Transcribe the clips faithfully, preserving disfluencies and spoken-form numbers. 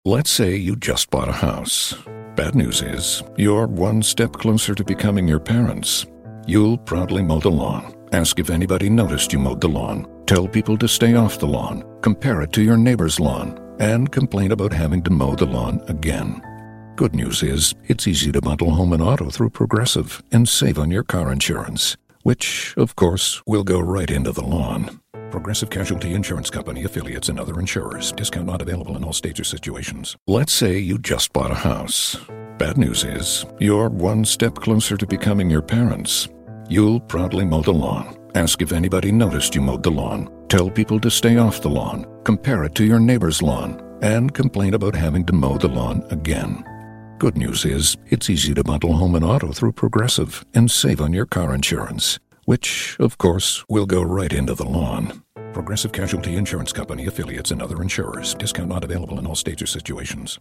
Let's say you just bought a house. Bad news is, you're one step closer to becoming your parents. You'll proudly mow the lawn, ask if anybody noticed you mowed the lawn, tell people to stay off the lawn, compare it to your neighbor's lawn, and complain about having to mow the lawn again. Good news is, it's easy to bundle home and auto through Progressive and save on your car insurance, which, of course, will go right into the lawn. Progressive Casualty Insurance Company, affiliates, and other insurers. Discount not available in all states or situations. Let's say you just bought a house. Bad news is, you're one step closer to becoming your parents. You'll proudly mow the lawn, ask if anybody noticed you mowed the lawn, tell people to stay off the lawn, compare it to your neighbor's lawn, and complain about having to mow the lawn again. Good news is, it's easy to bundle home and auto through Progressive and save on your car insurance, which, of course, will go right into the lawn. Progressive Casualty Insurance Company, affiliates, and other insurers. Discount not available in all states or situations.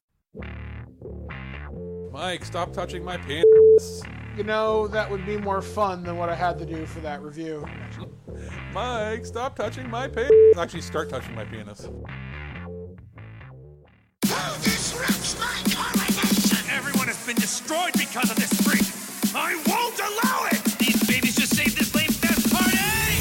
Mike, stop touching my penis. You know, that would be more fun than what I had to do for that review. Mike, stop touching my penis. Actually, start touching my penis. Who disrupts my coronation? Everyone has been destroyed because of this freak. I won't allow it! These babies just saved this lame fest party!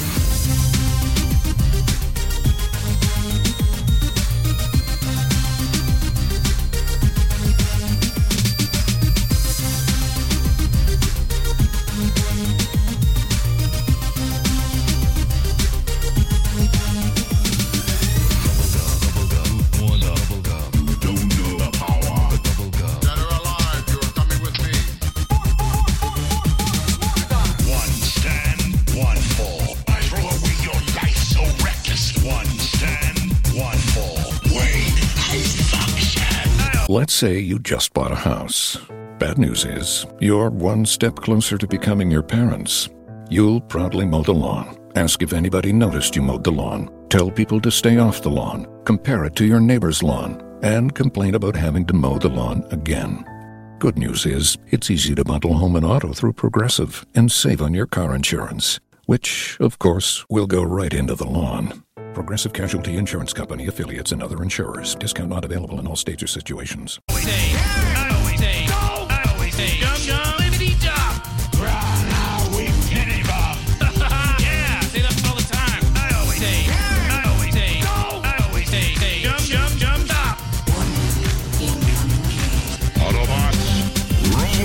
Let's say you just bought a house. Bad news is, you're one step closer to becoming your parents. You'll proudly mow the lawn, ask if anybody noticed you mowed the lawn, tell people to stay off the lawn, compare it to your neighbor's lawn, and complain about having to mow the lawn again. Good news is, it's easy to bundle home and auto through Progressive and save on your car insurance, which, of course, will go right into the lawn. Progressive Casualty Insurance Company, affiliates, and other insurers. Discount not available in all states or situations. I always say, I always say, no! I always say, dum dum, libbity dum! Rah, we penny bob! Yeah, say that all the time. I always say, I always say, no! I always say, say, dum dum dum dum! Autobots, roll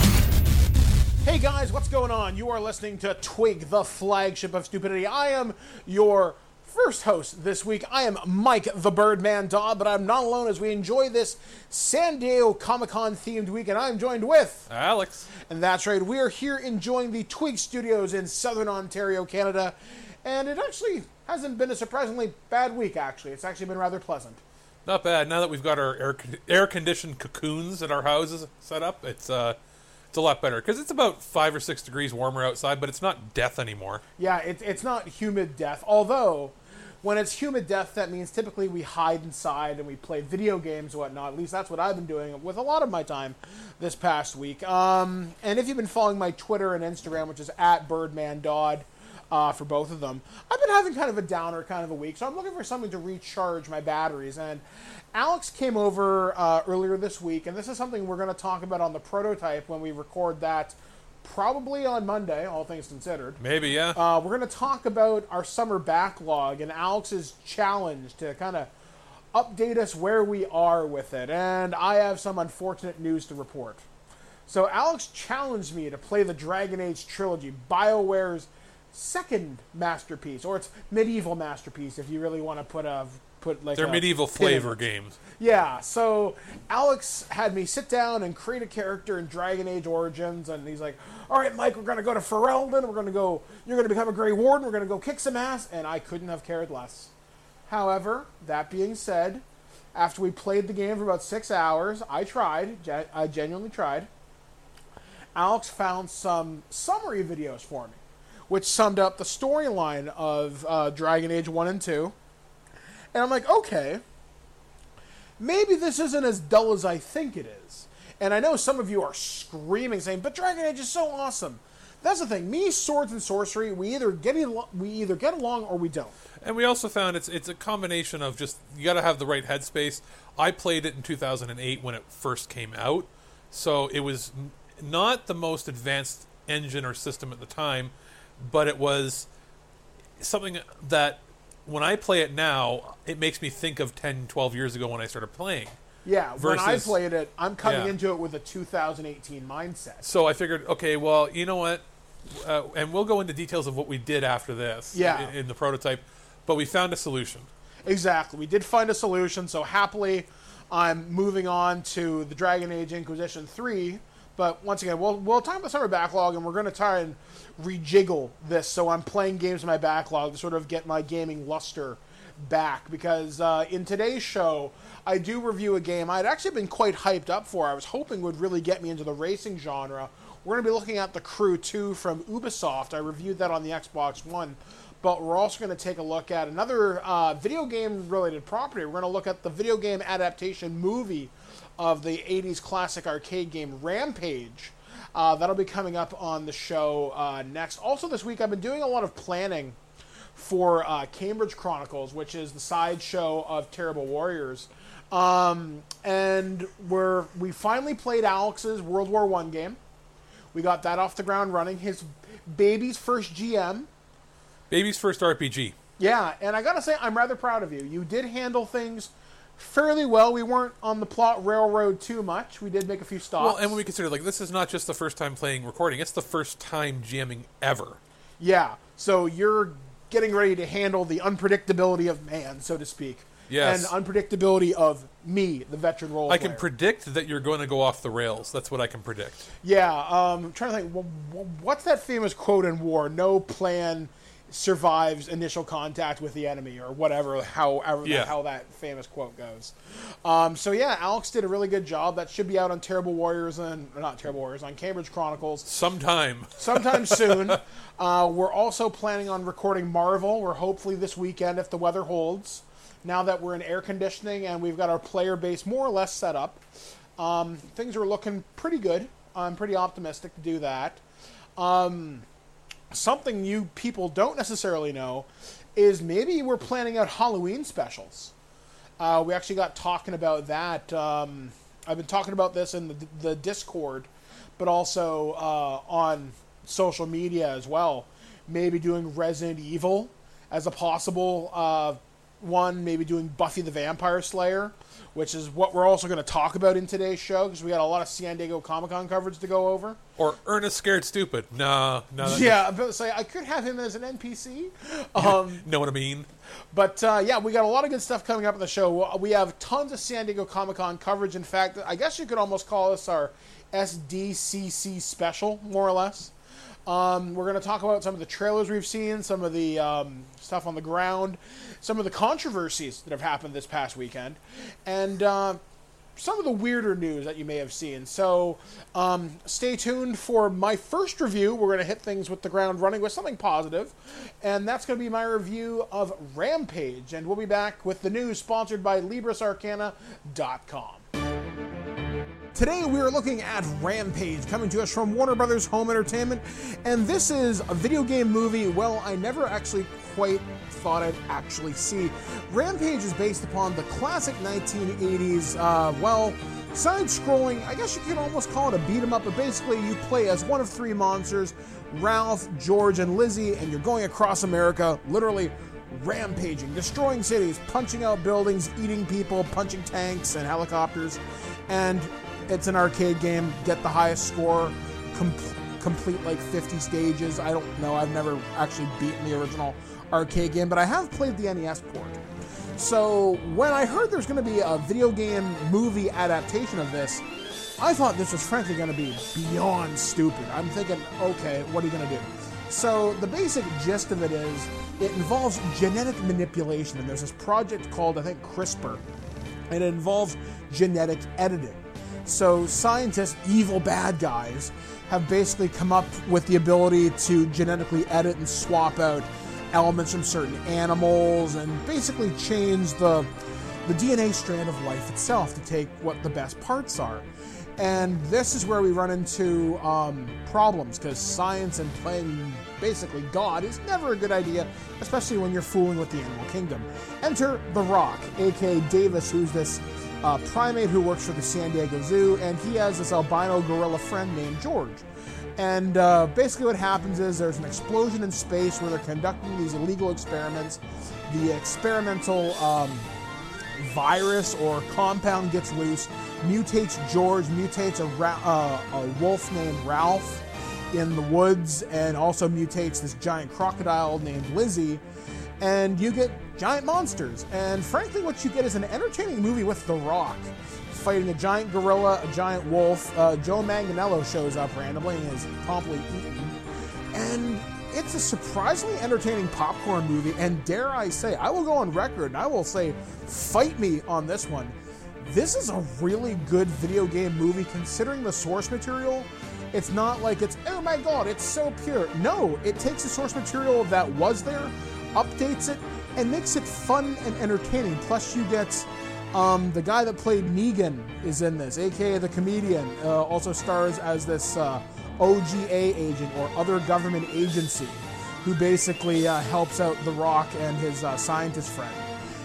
out! Hey guys, what's going on? You are listening to Twig, the flagship of stupidity. I am your first host this week. I am Mike the Birdman Dodd, but I'm not alone as we enjoy this San Diego Comic-Con themed week, and I'm joined with Alex. And that's right, we are here enjoying the Twig Studios in Southern Ontario, Canada, and it actually hasn't been a surprisingly bad week, actually. It's actually been rather pleasant. Not bad. Now that we've got our air air conditioned cocoons at our houses set up, it's uh, it's a lot better because it's about five or six degrees warmer outside, but it's not death anymore. Yeah, it, it's not humid death, although when it's humid death, that means typically we hide inside and we play video games and whatnot. At least that's what I've been doing with a lot of my time this past week. Um, and if you've been following my Twitter and Instagram, which is at BirdmanDodd uh, for both of them, I've been having kind of a downer kind of a week. So I'm looking for something to recharge my batteries. And Alex came over uh, earlier this week, and this is something we're going to talk about on the prototype when we record that probably on Monday, all things considered. Maybe, yeah. Uh, we're going to talk about our summer backlog and Alex's challenge to kind of update us where we are with it. And I have some unfortunate news to report. So Alex challenged me to play the Dragon Age trilogy, BioWare's second masterpiece, or its medieval masterpiece, if you really want to put a put like They're a medieval flavor games. Yeah, so Alex had me sit down and create a character in Dragon Age Origins, and he's like, all right, Mike, we're going to go to Ferelden, we're going to go, you're going to become a Grey Warden, we're going to go kick some ass, and I couldn't have cared less. However, that being said, after we played the game for about six hours, I tried, I genuinely tried, Alex found some summary videos for me, which summed up the storyline of uh, Dragon Age one and two, and I'm like, okay, maybe this isn't as dull as I think it is. And I know some of you are screaming, saying, but Dragon Age is so awesome. That's the thing. Me, swords and sorcery, we either get al- we either get along or we don't. And we also found it's it's a combination of just, you got to have the right headspace. I played it in two thousand eight when it first came out, so it was n- not the most advanced engine or system at the time, but it was something that when I play it now, it makes me think of ten, twelve years ago when I started playing. Yeah, Versus, when I played it, I'm coming yeah. into it with a two thousand eighteen mindset. So I figured, okay, well, you know what? Uh, and we'll go into details of what we did after this Yeah. in, in the prototype, but we found a solution. Exactly. We did find a solution, so happily I'm moving on to the Dragon Age Inquisition three. But once again, we'll, we'll talk about the summer backlog, and we're going to try and rejiggle this so I'm playing games in my backlog to sort of get my gaming luster back. Because uh, in today's show, I do review a game I'd actually been quite hyped up for. I was hoping would really get me into the racing genre. We're going to be looking at The Crew two from Ubisoft. I reviewed that on the Xbox One. But we're also going to take a look at another uh, video game-related property. We're going to look at the video game adaptation movie of the eighties classic arcade game Rampage. Uh, that'll be coming up on the show uh, next. Also this week, I've been doing a lot of planning for uh, Cambridge Chronicles, which is the sideshow of Terrible Warriors. Um, and we're, we finally played Alex's World War One game. We got that off the ground running. His baby's first G M. Baby's first R P G. Yeah, and I gotta say, I'm rather proud of you. You did handle things fairly well. We weren't on the plot railroad too much. We did make a few stops. Well, and when we consider, like, this is not just the first time playing recording, it's the first time GMing ever. Yeah, so you're getting ready to handle the unpredictability of man, so to speak. Yes. And unpredictability of me, the veteran role I player. can predict that you're going to go off the rails. That's what I can predict. Yeah, um, I'm trying to think, well, what's that famous quote in war? No plan survives initial contact with the enemy, or whatever, however Yeah. the hell that famous quote goes. Um, so yeah, Alex did a really good job. That should be out on Terrible Warriors and or not Terrible Warriors on Cambridge Chronicles Sometime. sometime soon. Uh, we're also planning on recording Marvel. We're hopefully this weekend if the weather holds. Now that we're in air conditioning and we've got our player base more or less set up, um, things are looking pretty good. I'm pretty optimistic to do that. Um, something you people don't necessarily know is maybe we're planning out Halloween specials. Uh, we actually got talking about that. Um, I've been talking about this in the, the Discord, but also uh, on social media as well. Maybe doing Resident Evil as a possible uh, one. Maybe doing Buffy the Vampire Slayer, which is what we're also going to talk about in today's show because we got a lot of San Diego Comic-Con coverage to go over. Or Ernest Scared Stupid. No, no. that- Yeah, but say I could have him as an N P C. Um, Know what I mean? But, uh, yeah, we got a lot of good stuff coming up in the show. We have tons of San Diego Comic-Con coverage. In fact, I guess you could almost call this our S D C C special, more or less. Um, we're going to talk about some of the trailers we've seen, some of the um, stuff on the ground, some of the controversies that have happened this past weekend, and uh, some of the weirder news that you may have seen. So um, stay tuned for my first review. We're going to hit things with the ground running with something positive, and that's going to be my review of Rampage. And we'll be back with the news sponsored by Libris Arcana dot com. Today we are looking at Rampage, coming to us from Warner Brothers Home Entertainment, and this is a video game movie, well, I never actually quite thought I'd actually see. Rampage is based upon the classic nineteen eighties, uh, well, side-scrolling, I guess you could almost call it a beat-em-up, but basically you play as one of three monsters, Ralph, George, and Lizzie, and you're going across America, literally rampaging, destroying cities, punching out buildings, eating people, punching tanks and helicopters, and it's an arcade game. Get the highest score, com- complete like fifty stages. I don't know. I've never actually beaten the original arcade game, but I have played the N E S port. So when I heard there's going to be a video game movie adaptation of this, I thought this was frankly going to be beyond stupid. I'm thinking, okay, what are you going to do? So the basic gist of it is it involves genetic manipulation, and there's this project called, I think, CRISPR, and it involves genetic editing. So scientists, evil bad guys, have basically come up with the ability to genetically edit and swap out elements from certain animals and basically change the, the D N A strand of life itself to take what the best parts are. And this is where we run into um, problems, because science and playing basically God is never a good idea, especially when you're fooling with the animal kingdom. Enter The Rock, aka Davis, who's this uh, primate who works for the San Diego Zoo, and he has this albino gorilla friend named George. And uh, basically what happens is there's an explosion in space where they're conducting these illegal experiments. The experimental um, virus or compound gets loose, mutates George, mutates a, ra- uh, a wolf named Ralph in the woods, and also mutates this giant crocodile named Lizzie, and you get giant monsters. And frankly, what you get is an entertaining movie with The Rock fighting a giant gorilla, a giant wolf. Uh, Joe Manganiello shows up randomly and is promptly eaten. And it's a surprisingly entertaining popcorn movie, and dare I say, I will go on record and I will say, fight me on this one. This is a really good video game movie considering the source material. It's not like it's, oh my god, it's so pure. No, it takes the source material that was there, updates it, and makes it fun and entertaining. Plus you get um, the guy that played Negan is in this, aka the comedian, uh, also stars as this uh, O G A agent or other government agency who basically uh, helps out The Rock and his uh, scientist friend.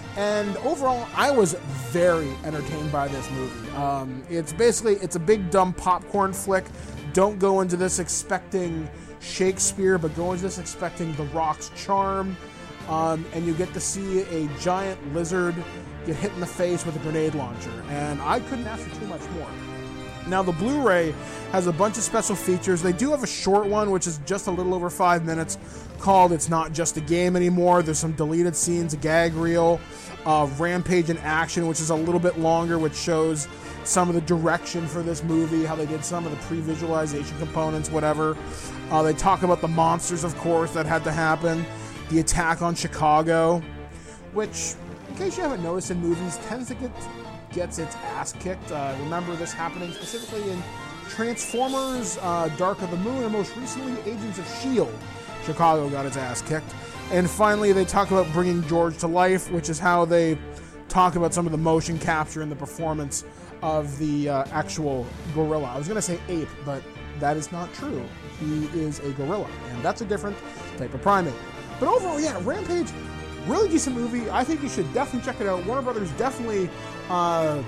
And overall, I was very entertained by this movie. Um, it's basically, it's a big dumb popcorn flick. Don't go into this expecting Shakespeare, but go into this expecting The Rock's charm. Um, and you get to see a giant lizard get hit in the face with a grenade launcher. And I couldn't ask for too much more. Now, the Blu-ray has a bunch of special features. They do have a short one, which is just a little over five minutes, called It's Not Just a Game Anymore. There's some deleted scenes, a gag reel, uh, Rampage in Action, which is a little bit longer, which shows some of the direction for this movie, how they did some of the pre-visualization components, whatever. Uh, they talk about the monsters, of course, that had to happen. The attack on Chicago, which, in case you haven't noticed in movies, tends to get gets its ass kicked. Uh, remember this happening specifically in Transformers, uh, Dark of the Moon, and most recently Agents of S H I E L D. Chicago got its ass kicked. And finally, they talk about bringing George to life, which is how they talk about some of the motion capture and the performance of the uh, actual gorilla. I was going to say ape, but that is not true. He is a gorilla, and that's a different type of primate. But overall, yeah, Rampage, really decent movie. I think you should definitely check it out. Warner Brothers definitely uh,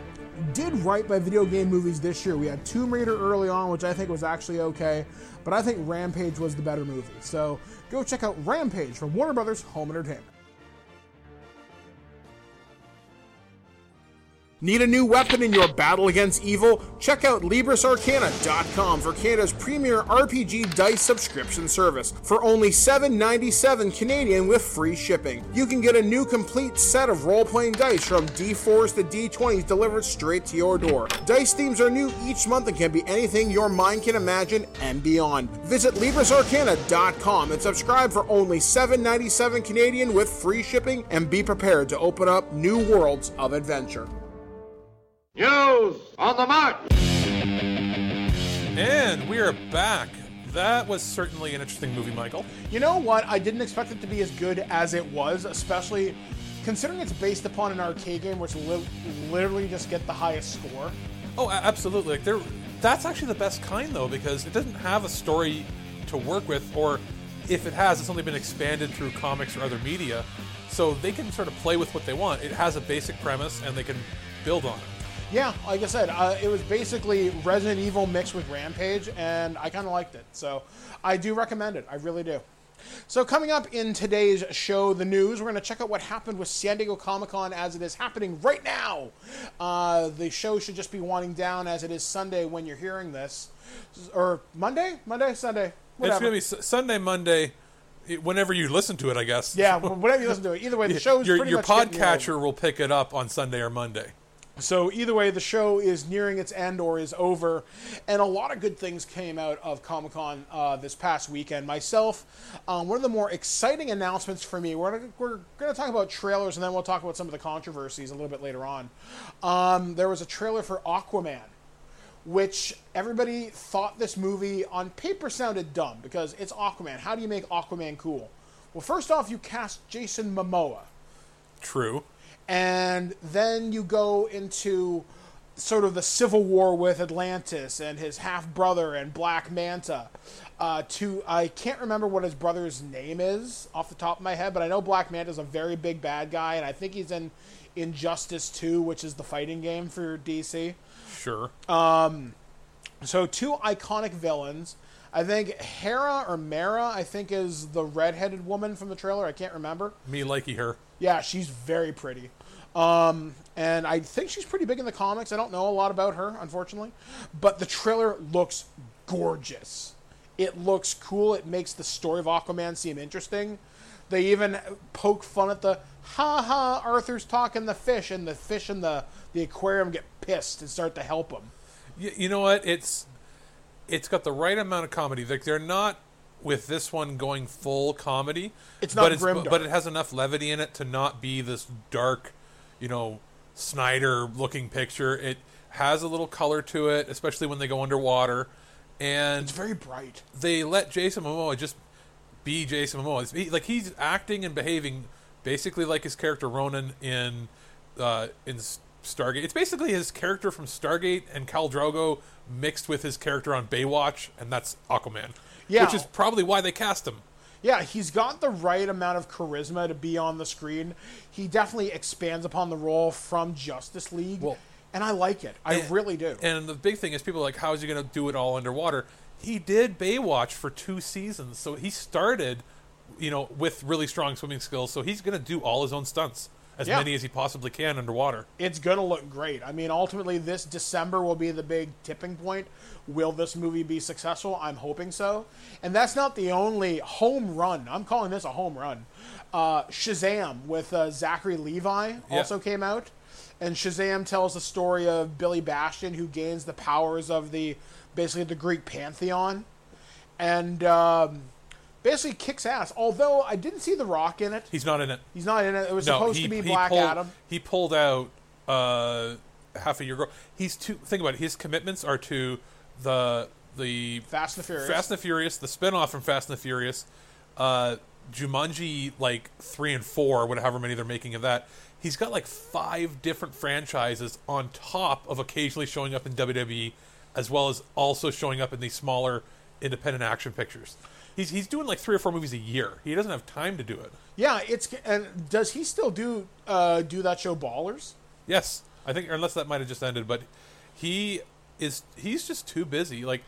did right by video game movies this year. We had Tomb Raider early on, which I think was actually okay, but I think Rampage was the better movie. So go check out Rampage from Warner Brothers Home Entertainment. Need a new weapon in your battle against evil? Check out Libris Arcana dot com for Canada's premier R P G dice subscription service. For only seven ninety-seven Canadian with free shipping. You can get a new complete set of role-playing dice from D fours to D twenties delivered straight to your door. Dice themes are new each month and can be anything your mind can imagine and beyond. Visit Libris Arcana dot com and subscribe for only seven ninety-seven Canadian with free shipping, and be prepared to open up new worlds of adventure. News on the march! And we are back. That was certainly an interesting movie, Michael. You know what? I didn't expect it to be as good as it was, especially considering it's based upon an arcade game, which li- literally just get the highest score. Oh, a- absolutely. Like, they're, that's actually the best kind, though, because it doesn't have a story to work with, or if it has, it's only been expanded through comics or other media. So they can sort of play with what they want. It has a basic premise, and they can build on it. Yeah, like I said, uh, it was basically Resident Evil mixed with Rampage, and I kind of liked it. So I do recommend it. I really do. So coming up in today's show, the news, we're going to check out what happened with San Diego Comic-Con as it is happening right now. Uh, the show should just be winding down as it is Sunday when you're hearing this. Or Monday? Monday? Sunday? Whatever. It's going to be S- Sunday, Monday, whenever you listen to it, I guess. Yeah, whenever you listen to it. Either way, the show's your, pretty your much getting podcatcher over. will pick it up on Sunday or Monday. So either way, the show is nearing its end or is over, and a lot of good things came out of Comic-Con uh, this past weekend. Myself, um, one of the more exciting announcements for me, we're gonna, we're going to talk about trailers, and then we'll talk about some of the controversies a little bit later on. Um, there was a trailer for Aquaman, which everybody thought this movie on paper sounded dumb, because it's Aquaman. How do you make Aquaman cool? Well, first off, you cast Jason Momoa. True. And then you go into sort of the civil war with Atlantis and his half brother and Black Manta. Uh, to I can't remember what his brother's name is off the top of my head, but I know Black Manta is a very big bad guy, and I think he's in Injustice two, which is the fighting game for D C. Sure. So two iconic villains. I think Hera or Mara, I think, is the redheaded woman from the trailer. I can't remember. Me likey her. Yeah, she's very pretty. Um, and I think she's pretty big in the comics. I don't know a lot about her, unfortunately. But the trailer looks gorgeous. It looks cool. It makes the story of Aquaman seem interesting. They even poke fun at the, ha ha, Arthur's talking the fish, and the fish in the, the aquarium get pissed and start to help him. You, you know what? It's it's got the right amount of comedy. Like, they're not with this one going full comedy. It's not but it's, grimdark. but it has enough levity in it to not be this dark, you know, Snyder-looking picture. It has a little color to it, especially when they go underwater. And It's very bright. they let Jason Momoa just be Jason Momoa. It's, he, like, he's acting and behaving basically like his character Ronan in uh, in Stargate. It's basically his character from Stargate and Khal Drogo mixed with his character on Baywatch, and that's Aquaman. Yeah. Which is probably why they cast him. Yeah, he's got the right amount of charisma to be on the screen. He definitely expands upon the role from Justice League, Well, and I like it. I and- really do. And the big thing is people are like, how is he going to do it all underwater? He did Baywatch for two seasons, so he started, you know, with really strong swimming skills, so he's going to do all his own stunts, as Yeah. many as he possibly can underwater. It's going to look great. I mean, ultimately, this December will be the big tipping point. Will this movie be successful? I'm hoping so. And that's not the only home run. I'm calling this a home run. Uh, Shazam with uh, Zachary Levi also came out. And Shazam tells the story of Billy Bastion, who gains the powers of the basically the Greek pantheon. And um, basically kicks ass. Although I didn't see The Rock in it. He's not in it. He's not in it. It was No, supposed he, to be he Black pulled, Adam. He pulled out uh, half a year ago. He's too. Think about it. His commitments are to the the Fast and the Furious. Fast and the Furious, the spinoff from Fast and the Furious, uh, Jumanji like three and four, whatever many they're making of that. He's got like five different franchises on top of occasionally showing up in W W E, as well as also showing up in these smaller independent action pictures. He's he's doing like three or four movies a year. He doesn't have time to do it. Yeah, it's and does he still do uh, do that show Ballers? Yes, I think, or unless that might have just ended, but he is he's just too busy. Like,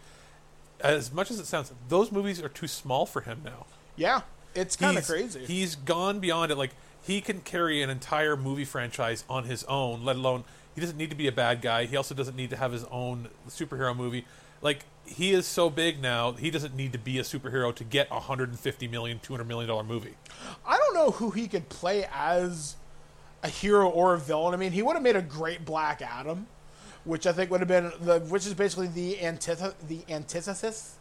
as much as it sounds, those movies are too small for him now. Yeah, it's kind of He's- crazy. He's gone beyond it. Like, he can carry an entire movie franchise on his own, let alone he doesn't need to be a bad guy. He also doesn't need to have his own superhero movie. Like, he is so big now, he doesn't need to be a superhero to get a one hundred fifty million dollars, two hundred million dollars movie. I don't know who he could play as a hero or a villain. I mean, he would have made a great Black Adam, which I think would have been the which is basically the antith- the antithesis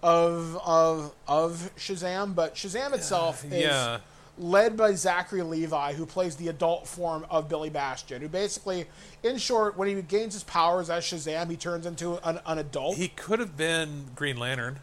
of of of Shazam. But Shazam itself is yeah. led by Zachary Levi, who plays the adult form of Billy Bastion, who basically, in short, when he gains his powers as Shazam, he turns into an, an adult. He could have been Green Lantern.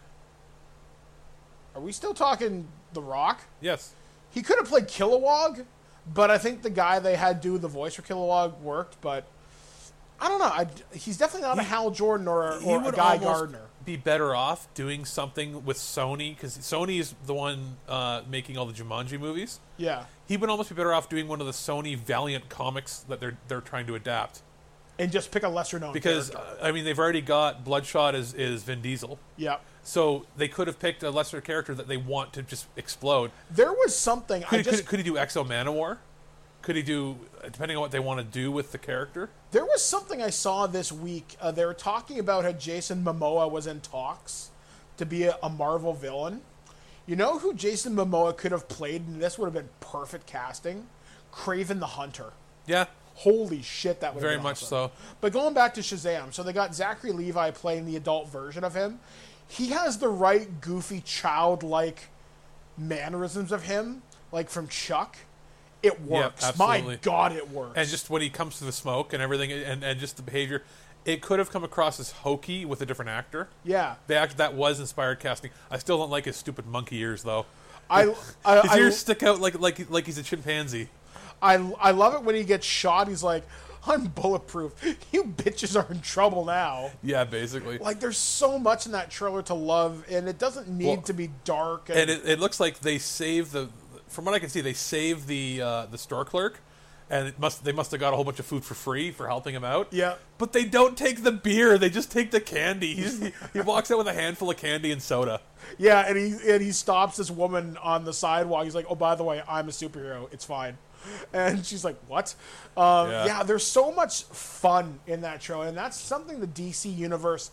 Are we still talking The Rock? Yes. He could have played Kilowog, but I think the guy they had do the voice for Kilowog worked. But I don't know. I, he's definitely not a Hal Jordan or, He or a would Guy almost Gardner. be better off doing something with Sony, because Sony is the one uh, making all the Jumanji movies. Yeah, He would almost be better off doing one of the Sony Valiant comics that they're they're trying to adapt. and just pick a lesser known Because character. uh, I mean, they've already got Bloodshot as is Vin Diesel, Yeah, so they could have picked a lesser character that they want to just explode. there was something. Could, I could, just could he do Exo Manowar? Could he do, depending on what they want to do with the character? there was something I saw this week. Uh, they were talking about how Jason Momoa was in talks to be a, a Marvel villain. You know who Jason Momoa could have played, and this would have been perfect casting? Kraven the Hunter. Yeah, Holy shit, that would have very been much awesome. so. But going back to Shazam, so they got Zachary Levi playing the adult version of him. He has the right goofy, childlike mannerisms of him, like from Chuck. It works. My absolutely. God, it works. And just when he comes to the smoke and everything, and, and just the behavior, it could have come across as hokey with a different actor. yeah, They act, that was inspired casting. I still don't like his stupid monkey ears, though. I, I, His I, ears stick out like like like he's a chimpanzee. I, I love it when he gets shot. He's like, on Bulletproof, you bitches are in trouble now. Yeah, basically. Like, there's so much in that trailer to love, and it doesn't need Well, to be dark. And, And it, it looks like they saved the. From what I can see, they saved the uh, the store clerk, and it must they must have got a whole bunch of food for free for helping him out. Yeah. But they don't take the beer; they just take the candy. He's, he he walks out with a handful of candy and soda. yeah, and he and he stops this woman on the sidewalk. He's like, "Oh, by the way, I'm a superhero. It's fine." And she's like, "What?" Um, Yeah. yeah. There's so much fun in that trailer, and that's something the D C universe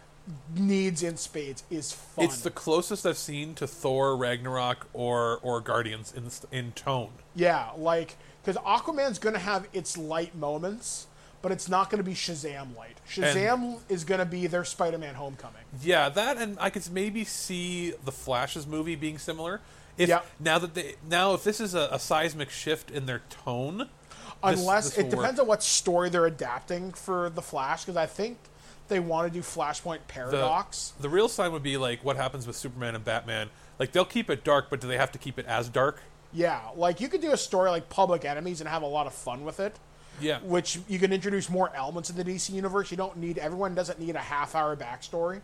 needs in spades. Is fun. It's the closest I've seen to Thor, Ragnarok, or or Guardians in in tone. Yeah, like, because Aquaman's going to have its light moments, but it's not going to be Shazam light. Shazam is going to be their Spider-Man Homecoming. Yeah, that, and I could maybe see the Flash's movie being similar. If Yeah. now that they now if this is a, a seismic shift in their tone, this- Unless this it will depends work. on what story they're adapting for the Flash, because I think they want to do Flashpoint the, Paradox. the real sign would be like what happens with Superman and Batman. Like they'll keep it dark, but do they have to keep it as dark? Yeah, like you could do a story like Public Enemies and have a lot of fun with it. Yeah. Which you can introduce more elements in the D C universe. You don't need everyone doesn't need a half hour backstory.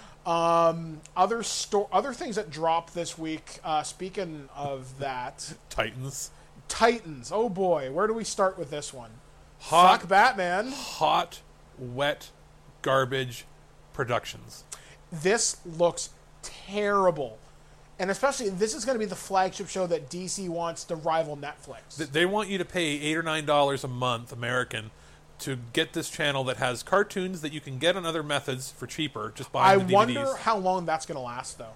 Um, other sto- other things that dropped this week. Uh, speaking of that, Titans. Titans. Oh boy, where do we start with this one? Hot, Fuck Batman. hot, wet, garbage productions. This looks terrible. And especially, this is going to be the flagship show that D C wants to rival Netflix. Th- They want you to pay eight or nine dollars a month, American, to get this channel that has cartoons that you can get on other methods for cheaper. Just I buying the D V Ds. wonder how long that's going to last, though.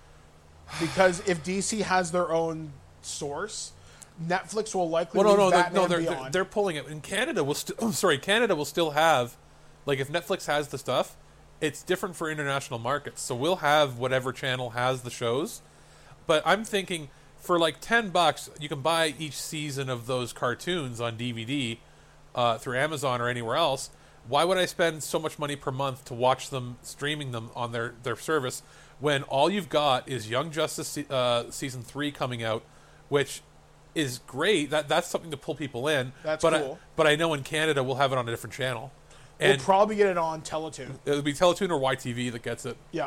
Because if D C has their own source, Netflix will likely Well, no, leave no, they're, Batman no, they're, they're Beyond. they're pulling it. In Canada, will still. Oh, sorry, Canada will still have, like, if Netflix has the stuff, it's different for international markets. So we'll have whatever channel has the shows. But I'm thinking for like ten bucks, you can buy each season of those cartoons on D V D uh, through Amazon or anywhere else. Why would I spend so much money per month to watch them streaming them on their, their service when all you've got is Young Justice se- uh, season three coming out, which is great. That that's something to pull people in. That's but cool. I, but I know in Canada we'll have it on a different channel, We'll and probably get it on Teletoon. it'll be Teletoon or Y T V that gets it. Yeah.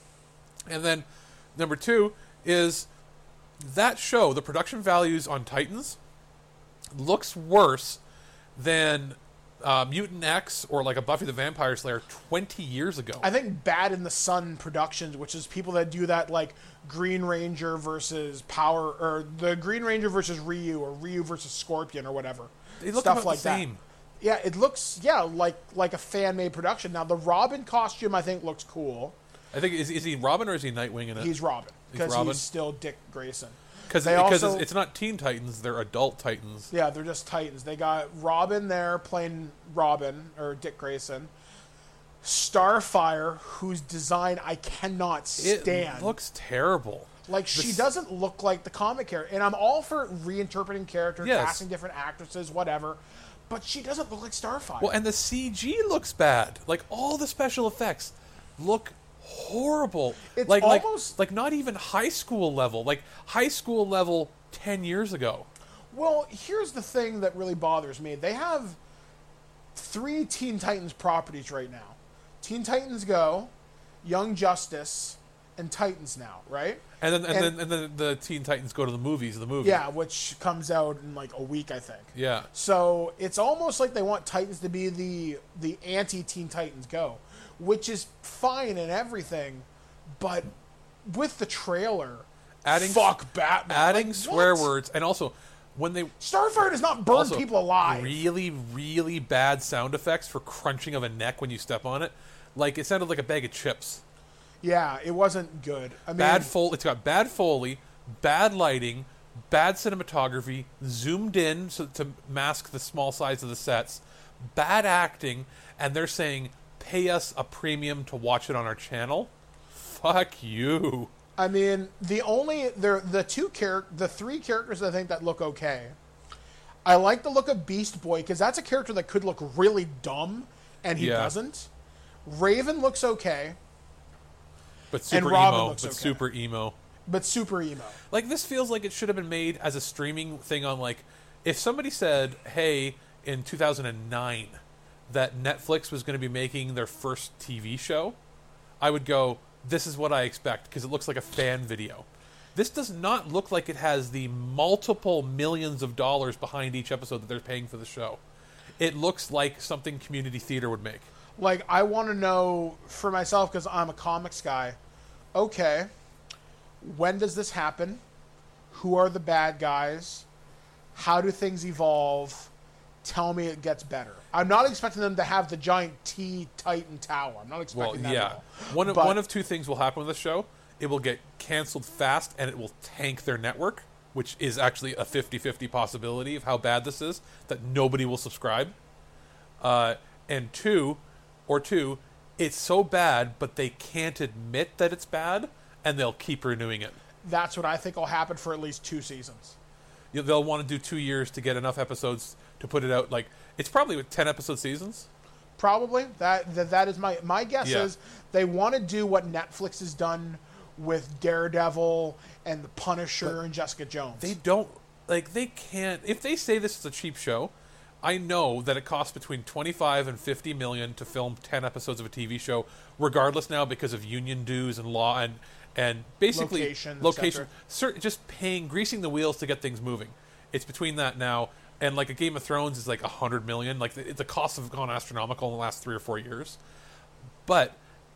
And then number two is that show, the production values on Titans looks worse than uh, Mutant X or like a Buffy the Vampire Slayer twenty years ago. I think Bad in the Sun Productions, which is people that do that like Green Ranger versus Power, or the Green Ranger versus Ryu, or Ryu versus Scorpion, or whatever. They look Stuff about like the that. same. Yeah, it looks yeah like like a fan made production. Now the Robin costume I think looks cool. I think is, is he Robin or is he Nightwing in it? He's Robin because Robin? he's still Dick Grayson. Because They also- it's, it's not Teen Titans; they're adult Titans. Yeah, they're just Titans. They got Robin there playing Robin, or Dick Grayson. Starfire, whose design I cannot It stand. looks terrible. like, she this- doesn't look like the comic character. And I'm all for reinterpreting characters, Yes. casting different actresses, whatever. But she doesn't look like Starfire. Well, and the C G looks bad. Like all the special effects look horrible. It's like almost- like like not even high school level. Like high school level ten years ago. Well, here's the thing that really bothers me. They have three Teen Titans properties right now. Teen Titans Go, Young Justice, and Titans Now, right? And then and, And- then and then the Teen Titans go to the movies. The movie. Yeah, which comes out in like a week, I think. Yeah. So it's almost like they want Titans to be the the anti Teen Titans Go, which is fine and everything, but with the trailer, Adding fuck Batman, Adding Like, swear what? words, and also when they Starfire does not burn also people alive. really really bad sound effects for crunching of a neck when you step on it. Like it sounded like a bag of chips. Yeah, it wasn't good. I mean, Bad fol- It's got bad foley, bad lighting, bad cinematography, zoomed in so to mask the small size of the sets, bad acting, and they're saying pay us a premium to watch it on our channel. Fuck you. I mean, the only the the two char- the three characters I think that look okay. I like the look of Beast Boy because that's a character that could look really dumb, and he Yeah. doesn't. Raven looks okay, But super Robin emo. looks But okay. super emo. but super emo. Like this feels like it should have been made as a streaming thing on like if somebody said, "Hey, in two thousand nine that Netflix was going to be making their first T V show, I would go, this is what I expect, because it looks like a fan video. This does not look like it has the multiple millions of dollars behind each episode that they're paying for the show. It looks like something community theater would make. Like, I want to know for myself, because I'm a comics guy, okay, when does this happen? Who are the bad guys? How do things evolve? Tell me it gets better. I'm not expecting them to have the giant T Titan tower. I'm not Well, expecting that yeah. at all. One of, But- one of two things will happen with this show. It will get canceled fast, and it will tank their network, which is actually a fifty-fifty possibility of how bad this is, that nobody will subscribe. Uh, and two, or two, it's so bad, but they can't admit that it's bad, and they'll keep renewing it. That's what I think will happen for at least two seasons. You- They'll want to do two years to get enough episodes to put it out. Like, it's probably with ten episode seasons. Probably. That that, that is my my guess Yeah. is they want to do what Netflix has done with Daredevil and the Punisher But and Jessica Jones. They don't, like, they can't, if they say this is a cheap show, I know that it costs between twenty-five and fifty million to film ten episodes of a T V show, regardless now because of union dues and law and and basically Location, et location, cer- just paying, greasing the wheels to get things moving. It's between that now, and like a Game of Thrones is like a hundred million. Like the, the costs have gone astronomical in the last three or four years, but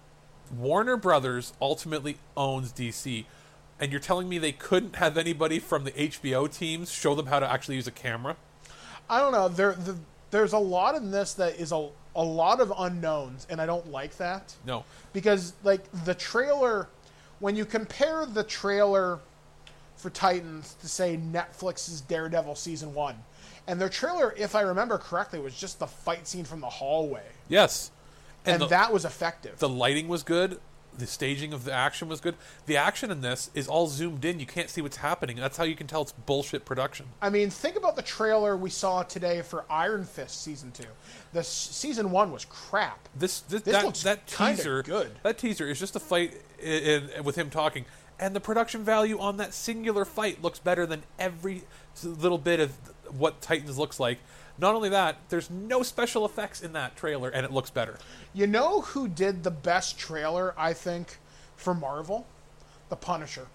Warner Brothers ultimately owns D C, and you're telling me they couldn't have anybody from the H B O teams show them how to actually use a camera? I don't know. There the, there's a lot in this that is a a lot of unknowns, and I don't like that. No. Because like the trailer, when you compare the trailer for Titans to say Netflix's Daredevil season one, and their trailer, if I remember correctly, was just the fight scene from the hallway, Yes. and, the, that was effective. the lighting was good. The staging of the action was good. The action in this is all zoomed in. You can't see what's happening. That's how you can tell it's bullshit production. I mean, think about the trailer we saw today for Iron Fist season two. The s- season one was crap. This, this, This that, looks that kinda teaser, good. that teaser is just a fight in, in, with him talking, and the production value on that singular fight looks better than every little bit of what Titans looks like. Not only that, there's no special effects in that trailer, and it looks better. You know who did the best trailer, I think, for Marvel? The Punisher.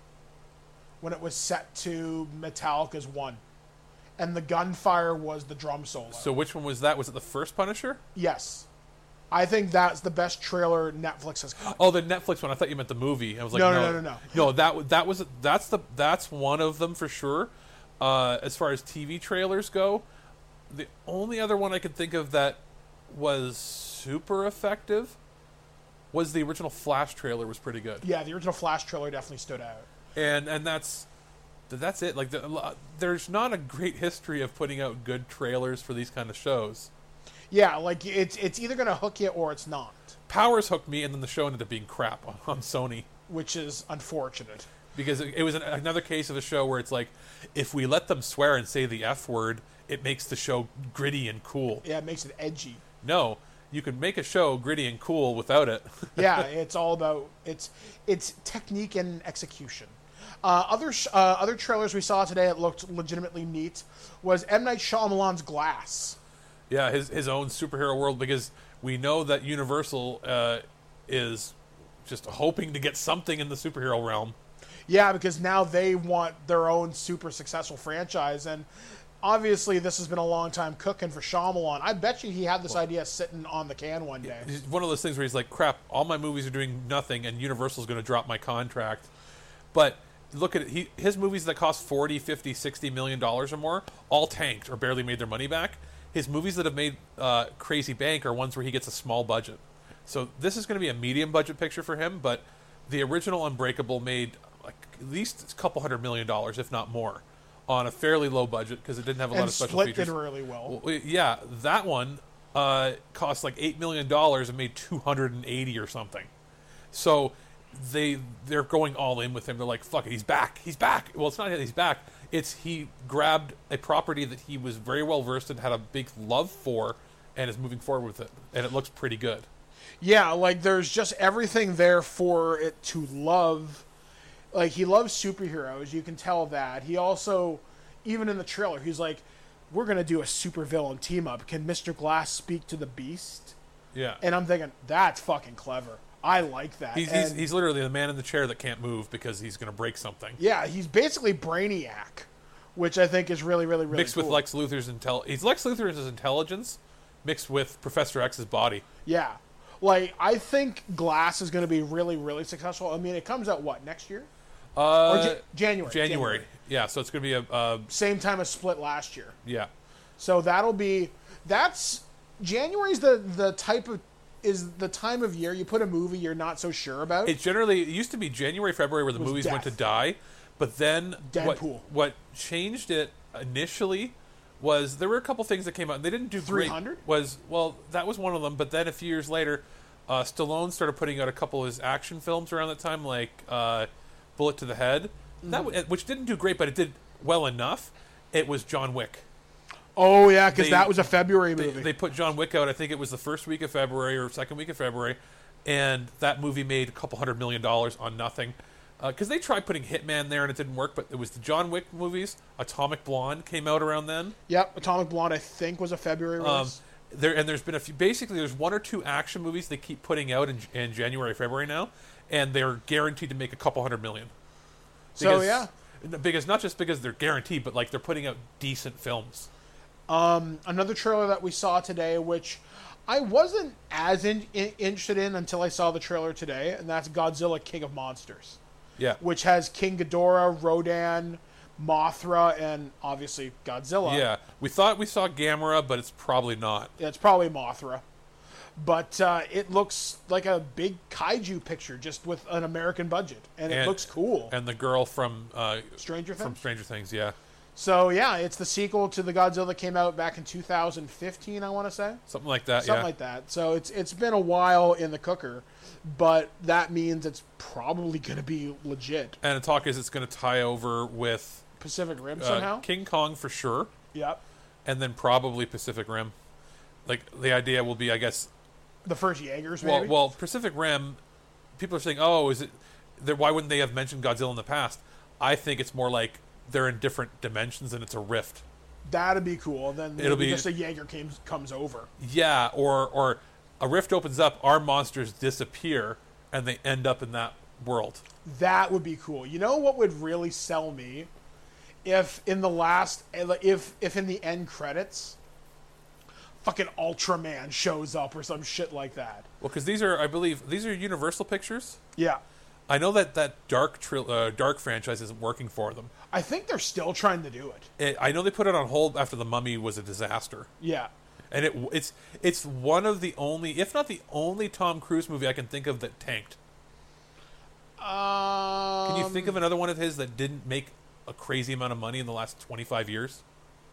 When it was set to Metallica's One. And the gunfire was the drum solo. So which one was that? Was it the first Punisher? Yes. I think that's the best trailer Netflix has got. Oh, the Netflix one. I thought you meant the movie. I was like, No, no, no, no, no, no. no. That that was that's the that's one of them for sure. Uh, as far as T V trailers go, the only other one I could think of that was super effective was the original Flash trailer. Was pretty good. Yeah, the original Flash trailer definitely stood out. And and that's that's it. Like the, there's not a great history of putting out good trailers for these kind of shows. Yeah, like it's it's either going to hook you or it's not, Powers hooked me, and then the show ended up being crap on, on Sony. which is unfortunate. Because it, it was an, another case of a show where it's like, if we let them swear and say the F word, it makes the show gritty and cool. Yeah, it makes it edgy. No, you can make a show gritty and cool without it. Yeah, it's all about it's it's technique and execution. Uh, other sh- uh, other trailers we saw today that looked legitimately neat was M. Night Shyamalan's Glass. Yeah, his his own superhero world, because we know that Universal uh, is just hoping to get something in the superhero realm. Yeah, because now they want their own super successful franchise, and obviously this has been a long time cooking for Shyamalan. I bet you he had this idea sitting on the can one day. It's one of those things where he's like, crap, all my movies are doing nothing, and Universal's going to drop my contract. But look at it. He, his movies that cost forty, fifty, sixty million dollars or more all tanked or barely made their money back. His movies that have made uh, crazy bank are ones where he gets a small budget. So this is going to be a medium budget picture for him, but the original Unbreakable made like at least a couple hundred million dollars, if not more, on a fairly low budget because it didn't have a lot And of special Split features. did really well. Well, yeah, that one uh, cost like eight million dollars and made two hundred and eighty or something. So they they're going all in with him. They're like, "Fuck it, he's back, he's back." Well, it's not that he's back. It's he grabbed a property that he was very well versed in, had a big love for, and is moving forward with it, and it looks pretty good. Yeah, like there's just everything there for it to love. Like he loves superheroes, you can tell that. He also, even in the trailer, he's like, we're gonna do a supervillain team up. Can Mister Glass speak to the Beast? Yeah. And I'm thinking that's fucking clever. I like that. He's, he's, And- he's literally the man in the chair that can't move because he's going to break something. yeah, he's basically Brainiac, which I think is really, really, really Mixed cool. with Lex Luthor's intel, he's Lex Luthor's intelligence mixed with Professor X's body. Yeah. Like, I think Glass is going to be really, really successful. I mean, it comes out, what, next year? Uh, Or Ja- January. January. Yeah, so it's going to be a uh, Same time as Split last year. yeah. So that'll be... That's... January's the, the type of... Is the time of year you put a movie you're not so sure about. It generally it used to be January, February where the Was movies went to death. die, but then what, Deadpool. what changed it initially was there were a couple things that came out and they didn't do three great. hundred? Was well, that was one of them. But then a few years later, uh, Stallone started putting out a couple of his action films around that time, like uh, Bullet to the Head, that Mm-hmm. w- which didn't do great, but it did well enough. It was John Wick. Oh, yeah, because They- that was a February They, movie. they put John Wick out. I think it was the first week of February or second week of February, and that movie made a couple hundred million dollars on nothing. Because they tried putting Hitman there and it didn't work, but it was the John Wick movies. Atomic Blonde came out around then. Yep, Atomic Blonde, I think, was a February Um, release. there and there's been a few. Basically, there's one or two action movies they keep putting out in, in January, February now, and they're guaranteed to make a couple hundred million. So, yeah. because not just because they're guaranteed, but like they're putting out decent films. Another trailer that we saw today, which I wasn't as in, in, interested in until I saw the trailer today, and that's Godzilla King of Monsters, Yeah, which has King Ghidorah, Rodan, Mothra, and obviously Godzilla. yeah. We thought we saw Gamera, but it's probably not. It's probably Mothra. But uh, it looks like a big kaiju picture just with an American budget, and, it And- looks cool. And the girl from uh, Stranger from Things? Stranger Things, yeah, So, yeah, it's the sequel to the Godzilla that came out back in two thousand fifteen, I want to say. something like that. Something yeah, like that. So it's it's been a while in the cooker, but that means it's probably going to be legit. and the talk is it's going to tie over with Pacific Rim uh, somehow? King Kong for sure, Yep. and then probably Pacific Rim. Like the idea will be, I guess. The first Jaegers, Well, maybe? well, Pacific Rim. People are saying, "Oh, is it? there- Why wouldn't they have mentioned Godzilla in the past?" I think it's more like they're in different dimensions and it's a rift. That'd be cool. Then It'll maybe be- just a Jaeger comes, comes over. Yeah, or or a rift opens up, our monsters disappear, and they end up in that world. That would be cool. You know what would really sell me? If in the last, if if in the end credits, fucking Ultraman shows up or some shit like that. Well, because these are, I believe, these are Universal Pictures. Yeah. I know that that Dark tri- uh, Dark franchise isn't working for them. I think they're still trying to do it. It, I know they put it on hold after The Mummy was a disaster, Yeah. and it it's it's one of the only, if not the only, Tom Cruise movie I can think of that tanked. Um, Can you think of another one of his that didn't make a crazy amount of money in the last twenty-five years?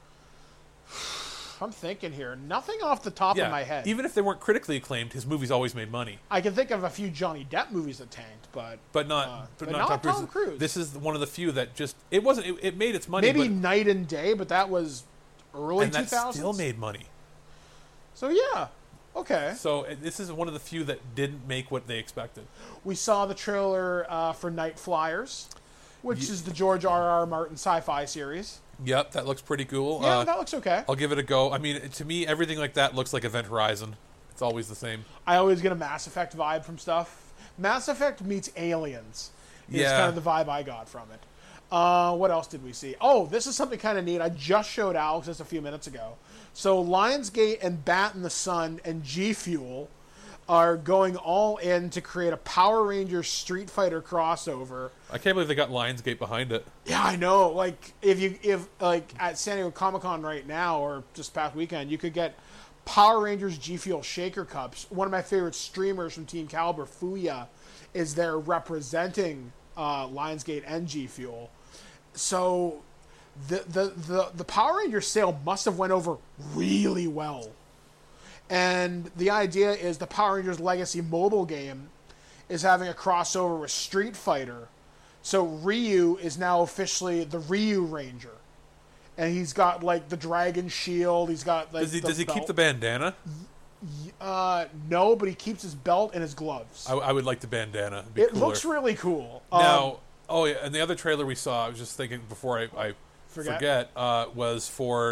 I'm thinking here. Nothing off the top of my head. Even if they weren't critically acclaimed, his movies always made money. I can think of a few Johnny Depp movies that tanked, but But not, Uh, but but not, not Tom, Tom Cruise. Cruise. This is one of the few that just it wasn't. It, it made its money, maybe but, Night and Day, but that was early and two that thousands. still made money. So yeah, okay. So uh, this is one of the few that didn't make what they expected. We saw the trailer uh, for Night Flyers, which is the George R. R. Martin sci-fi series. Yep, that looks pretty cool. Yeah, uh, that looks okay. I'll give it a go. I mean, to me, everything like that looks like Event Horizon. It's always the same. I always get a Mass Effect vibe from stuff. Mass Effect meets Aliens. Is Yeah. kind of the vibe I got from it. Uh, what else did we see? Oh, this is something kind of neat. I just showed Alex this a few minutes ago. So Lionsgate and Bat in the Sun and G Fuel are going all in to create a Power Rangers Street Fighter crossover. I can't believe they got Lionsgate behind it. Yeah, I know. Like if you if like at San Diego Comic Con right now or just past weekend, you could get Power Rangers G Fuel Shaker Cups. One of my favorite streamers from Team Caliber, Fuya, is there representing uh, Lionsgate and G Fuel. So the, the the the Power Rangers sale must have went over really well. And the idea is the Power Rangers Legacy mobile game is having a crossover with Street Fighter. So Ryu is now officially the Ryu Ranger. And he's got like the dragon shield, he's got like Does he the does he keep belt. the bandana? Uh no, but he keeps his belt and his gloves. I, I would like the bandana. It'd be it cooler. looks really cool. Um, Now, oh yeah, and the other trailer we saw, I was just thinking before I, I Forget? forget, uh, was for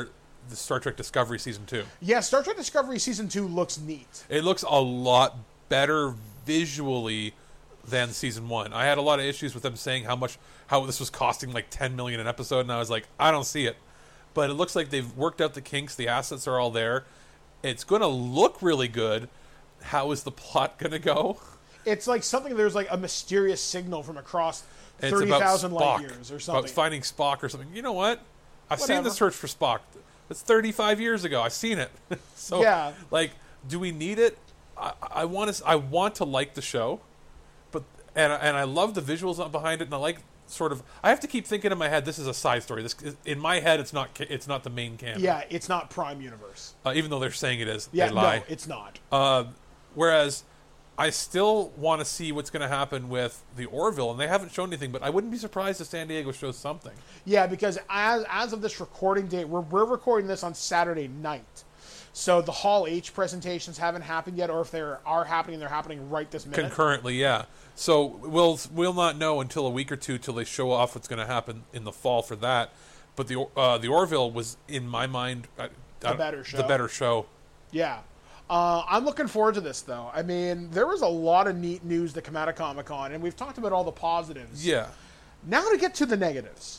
the Star Trek Discovery season two. Yeah, Star Trek Discovery season two looks neat. It looks a lot better visually than season one. I had a lot of issues with them saying how much how this was costing like ten million an episode, and I was like, I don't see it. But it looks like they've worked out the kinks. The assets are all there. It's going to look really good. How is the plot going to go? It's like something. There's like a mysterious signal from across It's thirty about thousand light Spock, years or something. about finding Spock or something. You know what? I've seen Whatever. the search for Spock. It's thirty-five years ago. I've seen it. So, Yeah. like, do we need it? I, I want to. I want to like the show, but and and I love the visuals behind it, and I like sort of. I have to keep thinking in my head. This is a side story. This in my head, it's not. It's not the main canon. Yeah, it's not Prime Universe. Uh, even though they're saying it is. Yeah, they lie. no, it's not. Uh, whereas I still want to see what's going to happen with the Orville, and they haven't shown anything. But I wouldn't be surprised if San Diego shows something. Yeah, because as as of this recording date, we're we're recording this on Saturday night, so the Hall H presentations haven't happened yet, or if they are happening, they're happening right this minute. Concurrently, yeah. So we'll we'll not know until a week or two till they show off what's going to happen in the fall for that. But the uh, the Orville was, in my mind, uh, The better show. The better show. Yeah. Uh, I'm looking forward to this, though. I mean, there was a lot of neat news that came out of Comic-Con, and we've talked about all the positives. Yeah. Now to get to the negatives.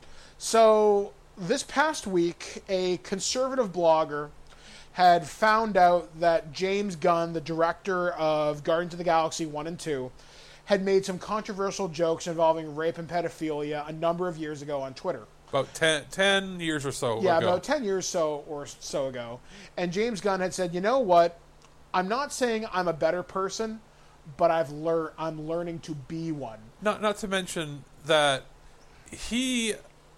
So, this past week, a conservative blogger had found out that James Gunn, the director of Guardians of the Galaxy one and two, had made some controversial jokes involving rape and pedophilia a number of years ago on Twitter. About ten, ten years or so Yeah, ago. about ten years so or so ago. And James Gunn had said, you know what? I'm not saying I'm a better person, but I've learned I'm learning to be one. Not not to mention that he,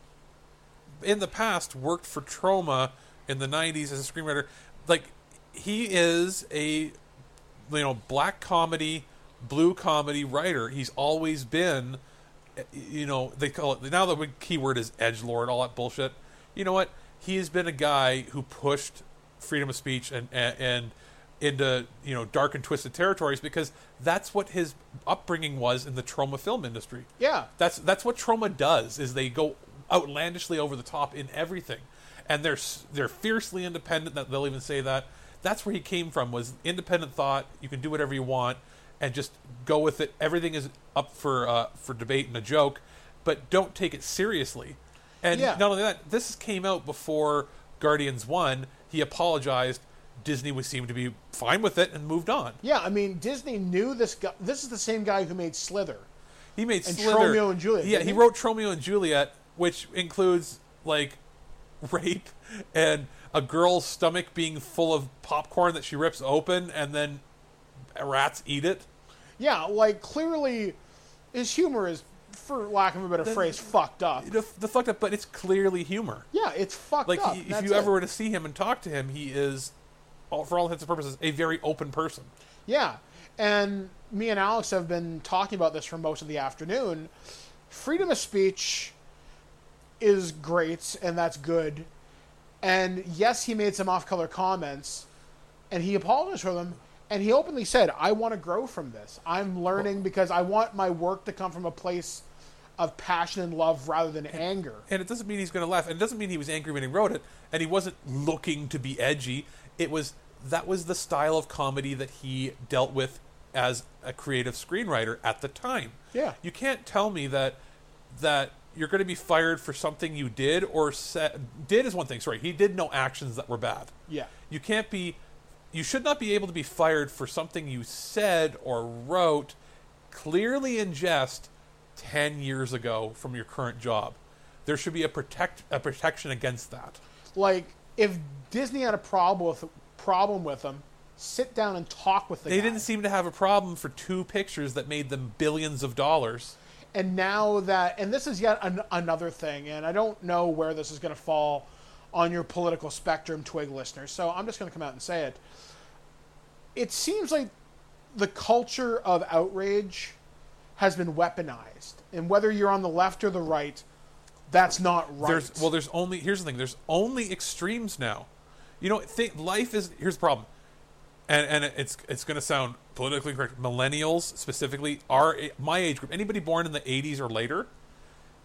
in the past, worked for Troma in the nineties as a screenwriter. Like, he is a, you know, black comedy, blue comedy writer. He's always been, you know, they call it, now the big keyword is edgelord, all that bullshit. You know what? He has been a guy who pushed freedom of speech and, and, and into, you know, dark and twisted territories, because that's what his upbringing was in the Troma film industry. Yeah. That's that's what Troma does, is they go outlandishly over the top in everything. And they're they're fiercely independent. That they'll even say that. That's where he came from, was independent thought. You can do whatever you want and just go with it. Everything is up for uh, for debate and a joke, but don't take it seriously. And Yeah. not only that, this came out before Guardians one. He apologized. Disney was seemed to be fine with it and moved on. Yeah, I mean, Disney knew this guy. This is the same guy who made Slither. He made And Slither. Romeo and Juliet, Yeah, didn't he he? wrote Romeo and Juliet, which includes like rape and a girl's stomach being full of popcorn that she rips open and then rats eat it. Yeah, like, clearly his humor is, for lack of a better phrase, fucked up. The, the fucked up, but it's clearly humor. Yeah, it's fucked Like, up. he, if That's you it. ever were to see him and talk to him, he is, all, for all intents and purposes, a very open person. Yeah, and me and Alex have been talking about this for most of the afternoon. Freedom of speech is great, and that's good. And yes, he made some off-color comments, and he apologized for them, and he openly said, I want to grow from this. I'm learning because I want my work to come from a place of passion and love rather than anger. And it doesn't mean he's going to laugh. And it doesn't mean he was angry when he wrote it. And he wasn't looking to be edgy. It was, that was the style of comedy that he dealt with as a creative screenwriter at the time. Yeah. You can't tell me that that you're going to be fired for something you did or said. Did is one thing. Sorry, he did no actions that were bad. Yeah. You can't be. You should not be able to be fired for something you said or wrote clearly in jest ten years ago from your current job. There should be a protect a protection against that. Like, if Disney had a problem with problem with him, sit down and talk with the They guy. didn't seem to have a problem for two pictures that made them billions of dollars. And now that, and this is yet an, another thing, and I don't know where this is going to fall on your political spectrum, Twig listeners, so I'm just going to come out and say it. It seems like the culture of outrage has been weaponized. And whether you're on the left or the right, that's not right. There's well, there's only here's the thing. There's only extremes now. You know, think life is here's the problem, and and it's it's going to sound politically correct. Millennials specifically are my age group. Anybody born in the eighties or later,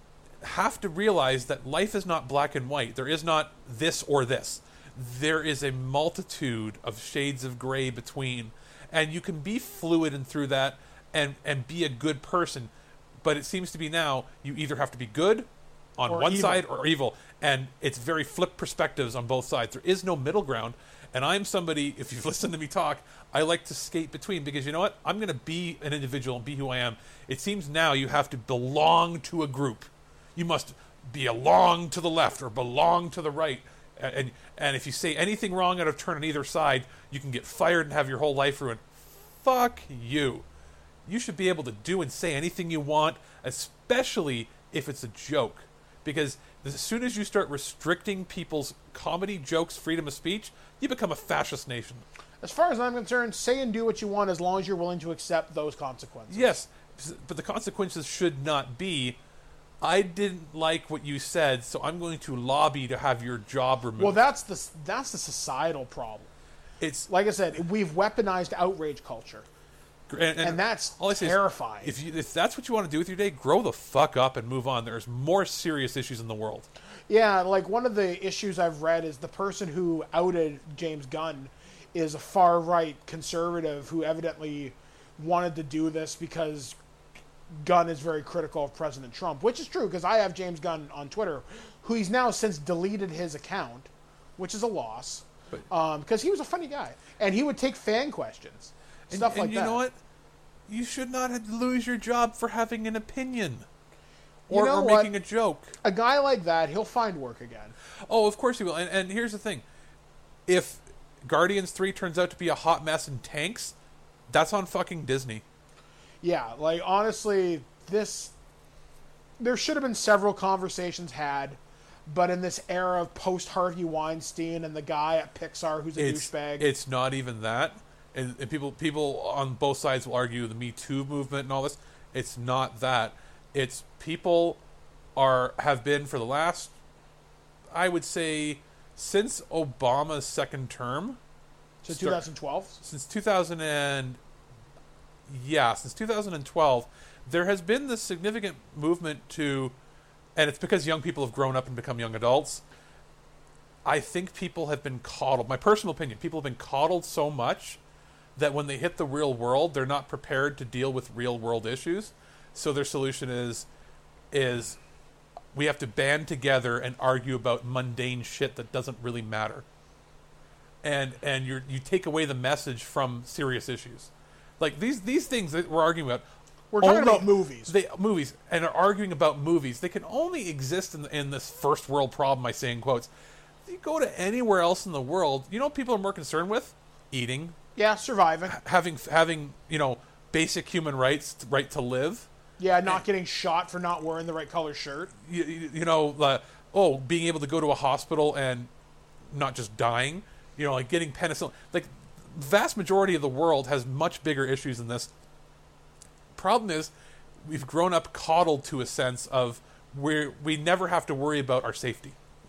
have to realize that life is not black and white. There is not this or this. There is a multitude of shades of gray between, and you can be fluid and through that and and be a good person. But it seems to be now you either have to be good on Or one evil. side or evil, and it's very flipped perspectives on both sides. There is no middle ground. And I'm somebody, if you've listened to me talk, I like to skate between, because you know what? I'm going to be an individual and be who I am. It seems now you have to belong to a group. You must belong to the left or belong to the right. And and if you say anything wrong out of turn on either side, you can get fired and have your whole life ruined. Fuck you. You should be able to do and say anything you want, especially if it's a joke. Because as soon as you start restricting people's comedy, jokes, freedom of speech, you become a fascist nation. As far as I'm concerned, say and do what you want as long as you're willing to accept those consequences. Yes, but the consequences should not be, I didn't like what you said, so I'm going to lobby to have your job removed. Well, that's the that's the societal problem. it's Like I said, we've weaponized outrage culture. and, and that's all I say is, terrifying. if you, if that's what you want to do with your day, grow the fuck up and move on. There's more serious issues in the world. Yeah, like one of the issues I've read is the person who outed James Gunn is a far-right conservative who evidently wanted to do this because Gunn is very critical of President Trump, which is true because I have James Gunn on Twitter, who he's now since deleted his account, which is a loss, because um, he was a funny guy. And he would take fan questions, And, stuff and like you that. know what? You should not have to lose your job for having an opinion or, You know or what? making a joke. A guy like that, he'll find work again. Oh, of course he will. And, and here's the thing. If Guardians three turns out to be a hot mess in tanks, that's on fucking Disney. Yeah, like honestly, this there should have been several conversations had, but in this era of post Harvey Weinstein and the guy at Pixar who's a It's, douchebag, it's not even that. And, and people people on both sides will argue the Me Too movement and all this. It's not that. It's people are have been for the last, I would say, since Obama's second term, since start- twenty twelve. since two thousand and yeah, since two thousand twelve, there has been this significant movement to, and it's because young people have grown up and become young adults. I think people have been coddled. My personal opinion, people have been coddled so much that when they hit the real world, they're not prepared to deal with real world issues. So their solution is, is we have to band together and argue about mundane shit that doesn't really matter. And and you you take away the message from serious issues, like these these things that we're arguing about. We're talking only- about movies. They movies and are arguing about movies. They can only exist in in this first world problem. I say in quotes. If you go to anywhere else in the world, you know what people are more concerned with? Eating, Yeah, surviving. having having you know basic human rights, right to live. Yeah, not getting shot for not wearing the right color shirt. You, you, you know, uh, oh, being able to go to a hospital and not just dying. You know, like getting penicillin. Like, the vast majority of the world has much bigger issues than this. Problem is, we've grown up coddled to a sense of where we never have to worry about our safety.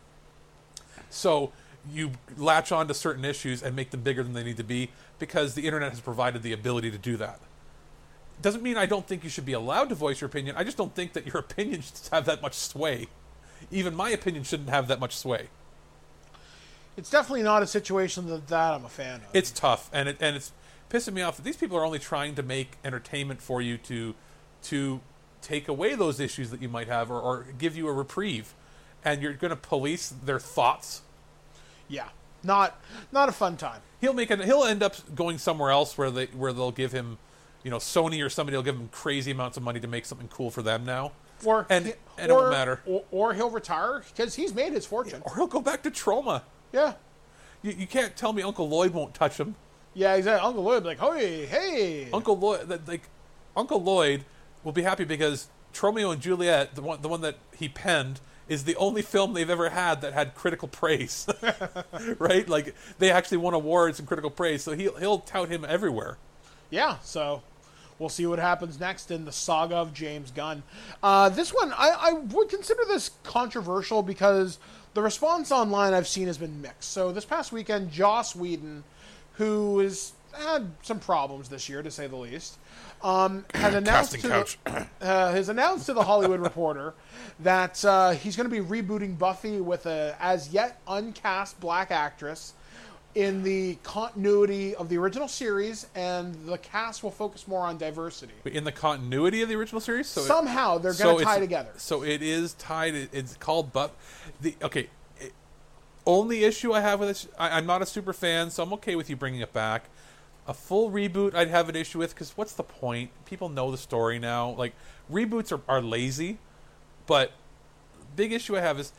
So you latch on to certain issues and make them bigger than they need to be because the internet has provided the ability to do that. Doesn't mean I don't think you should be allowed to voice your opinion. I just don't think that your opinion should have that much sway. Even my opinion shouldn't have that much sway. It's definitely not a situation that, that I'm a fan of. It's tough, and it and it's pissing me off that these people are only trying to make entertainment for you to to take away those issues that you might have, or, or give you a reprieve, and you're going to police their thoughts. Yeah, not not a fun time. He'll make an, he'll end up going somewhere else where they where they'll give him, you know, Sony or somebody will give him crazy amounts of money to make something cool for them now. Or and he- and it or, won't matter. Or, or he'll retire because he's made his fortune. Or he'll go back to Troma. Yeah, You, you can't tell me Uncle Lloyd won't touch him. yeah, exactly. Uncle Lloyd would be like, hey, hey. Uncle Lloyd, that, like Uncle Lloyd, will be happy because Tromeo and Juliet, the one, the one that he penned, is the only film they've ever had that had critical praise. Right? Like they actually won awards and critical praise, so he'll he'll tout him everywhere. Yeah, so we'll see what happens next in the saga of James Gunn. Uh, this one, I, I would consider this controversial because the response online I've seen has been mixed. So this past weekend, Joss Whedon, who is had some problems this year, to say the least, um, has announced Casting to couch. The, uh, has announced to the Hollywood Reporter that uh, he's going to be rebooting Buffy with a as yet uncast black actress in the continuity of the original series, and the cast will focus more on diversity. In the continuity of the original series, so it- Somehow they're so going to it's- tie together. So it is tied. it- It's called Buff. The okay. It, only issue I have with this, I, I'm not a super fan, so I'm okay with you bringing it back. A full reboot, I'd have an issue with, because what's the point? People know the story now. Like, reboots are, are lazy, but big issue I have is,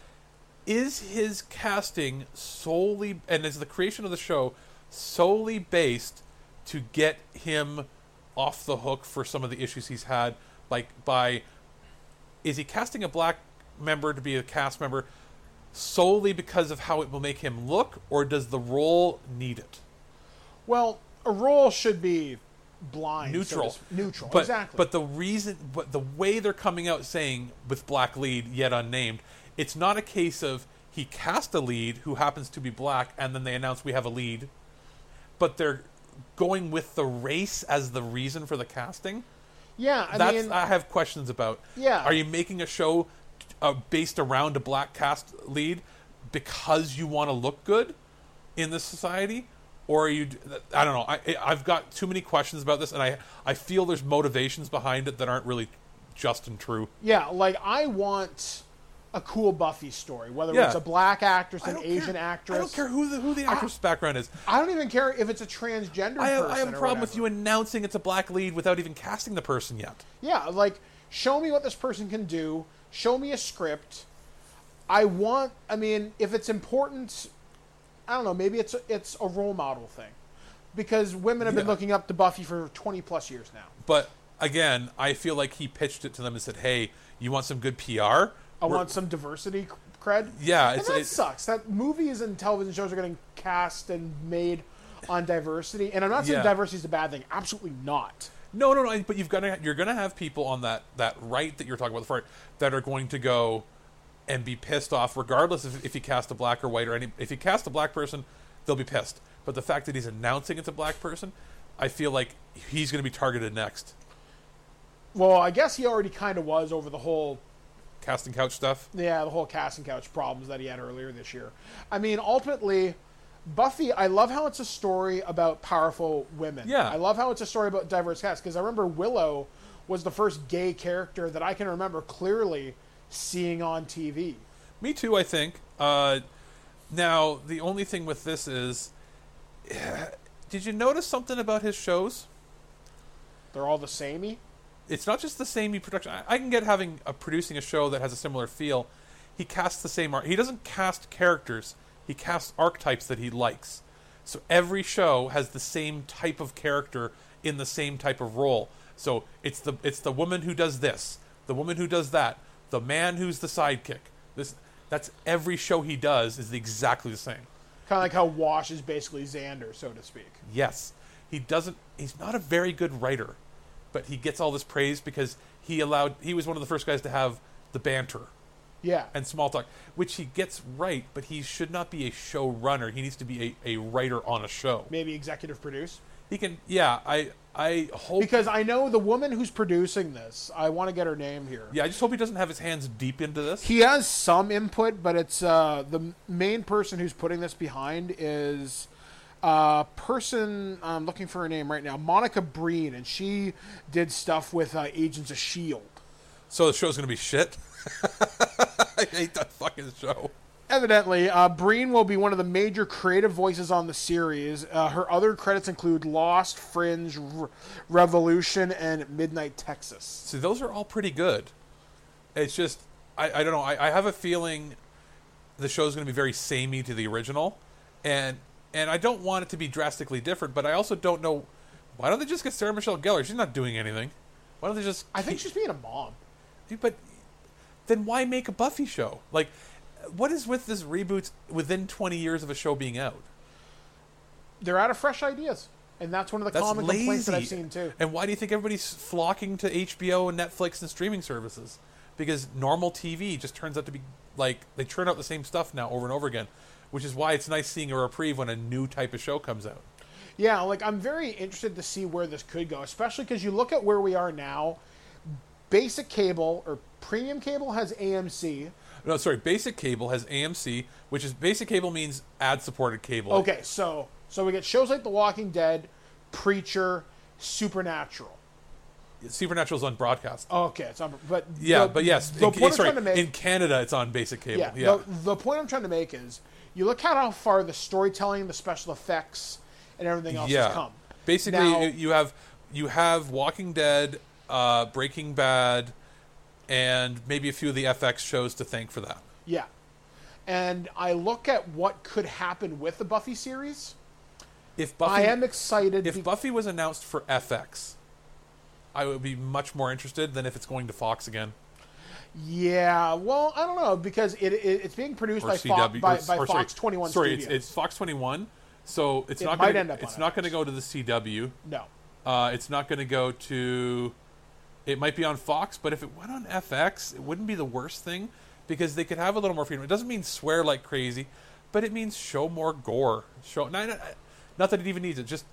is his casting solely, and is the creation of the show solely based to get him off the hook for some of the issues he's had? Like, by, is he casting a black member to be a cast member solely because of how it will make him look, or does the role need it? Well, a role should be blind, so Neutral, to sp- neutral, but, exactly. But the reason, but the way they're coming out saying with black lead yet unnamed, it's not a case of he cast a lead who happens to be black and then they announce we have a lead, but they're going with the race as the reason for the casting. yeah, I That's mean, I have questions about. Yeah. Are you making a show uh, based around a black cast lead because you want to look good in this society? Or are you? I don't know. I, I've got too many questions about this, and I I feel there's motivations behind it that aren't really just and true. yeah, like I want a cool Buffy story, whether Yeah. it's a black actress, I an don't Asian care. actress. I don't care who the who the actress' background is. I don't even care if it's a transgender I have, person. I have a or problem with whatever. you announcing it's a black lead without even casting the person yet. Yeah, like show me what this person can do. Show me a script. I want. I mean, if it's important, I don't know. Maybe it's a, it's a role model thing, because women have been Yeah. looking up to Buffy for twenty plus years now. But again, I feel like he pitched it to them and said, "Hey, you want some good P R? I We're- want some diversity cred. Yeah, and it's that it, sucks. That movies and television shows are getting cast and made on diversity, and I'm not saying Yeah. diversity is a bad thing. Absolutely not. No, no, no. But you've got to, you're going to have people on that, that right that you're talking about before that are going to go and be pissed off, regardless of if you cast a black or white or any. If you cast a black person, they'll be pissed. But the fact that he's announcing it's a black person, I feel like he's going to be targeted next. Well, I guess he already kind of was over the whole Casting couch stuff. Yeah, the whole casting couch problems that he had earlier this year. I mean, ultimately, Buffy, I love how it's a story about powerful women. Yeah. I love how it's a story about diverse cast, because I remember Willow was the first gay character that I can remember clearly seeing on T V. Me too, I think. Uh, now, the only thing with this is, did you notice something about his shows? They're all the samey. It's not just the same production. I, I can get having a producing a show that has a similar feel. He casts the same art. He doesn't cast characters. He casts archetypes that he likes. So every show has the same type of character in the same type of role. So it's the it's the woman who does this, the woman who does that, the man who's the sidekick. This that's every show he does is exactly the same. Kind of like how Wash is basically Xander, so to speak. Yes. He doesn't he's not a very good writer, but he gets all this praise because he allowed he was one of the first guys to have the banter Yeah. and small talk, which he gets right, but he should not be a showrunner. He needs to be a, a writer on a show. Maybe executive produce. He can yeah, I I hope Because I know the woman who's producing this, I want to get her name here. Yeah, I just hope he doesn't have his hands deep into this. He has some input, but it's uh, the main person who's putting this behind is a person. I'm looking for her name right now, Monica Breen, and she did stuff with uh, Agents of S H I E L D. So the show's gonna be shit. I hate that fucking show. Evidently, uh, Breen will be one of the major creative voices on the series. Uh, her other credits include Lost, Fringe, Re- Revolution, and Midnight Texas. See, those are all pretty good. It's just I, I don't know. I, I have a feeling the show's going to be very samey to the original, and and I don't want it to be drastically different. But I also don't know why don't they just get Sarah Michelle Gellar? She's not doing anything. Why don't they just? I think keep- she's being a mom. But then why make a Buffy show? Like, what is with this reboot within twenty years of a show being out? They're out of fresh ideas, and that's one of the That's common lazy. complaints that I've seen too. And why do you think everybody's flocking to H B O and Netflix and streaming services? Because normal T V just turns out to be like they churn out the same stuff now over and over again, which is why it's nice seeing a reprieve when a new type of show comes out. Yeah, like I'm very interested to see where this could go, especially because you look at where we are now. Basic cable or premium cable has A M C. No, sorry. Basic cable has A M C, which is basic cable means ad-supported cable. Okay, so so we get shows like The Walking Dead, Preacher, Supernatural. Supernatural's on broadcast. Okay, it's on, but Yeah, the- but yes, the in, point I'm sorry, trying to make, in Canada it's on basic cable. yeah, Yeah, The, the point I'm trying to make is you look at how far the storytelling, the special effects, and everything else yeah. has come. Basically, Now- you- you have you have Walking Dead, uh, Breaking Bad, and maybe a few of the F X shows to thank for that. Yeah, and I look at what could happen with the Buffy series. If Buffy, I am excited. if be- Buffy was announced for F X, I would be much more interested than if it's going to Fox again. Yeah, well, I don't know because it, it it's being produced Or by C Fox, W, by, or- by or Fox sorry, twenty-one Sorry, Studios. it's, it's Fox twenty-one, so it's It not might going end to up it's on not F X. going to go to the C W. no. Uh, it's not going to go to. It might be on Fox, but if it went on F X, it wouldn't be the worst thing because they could have a little more freedom. It doesn't mean swear like crazy, but it means show more gore. Show not, not, not that it even needs it. Just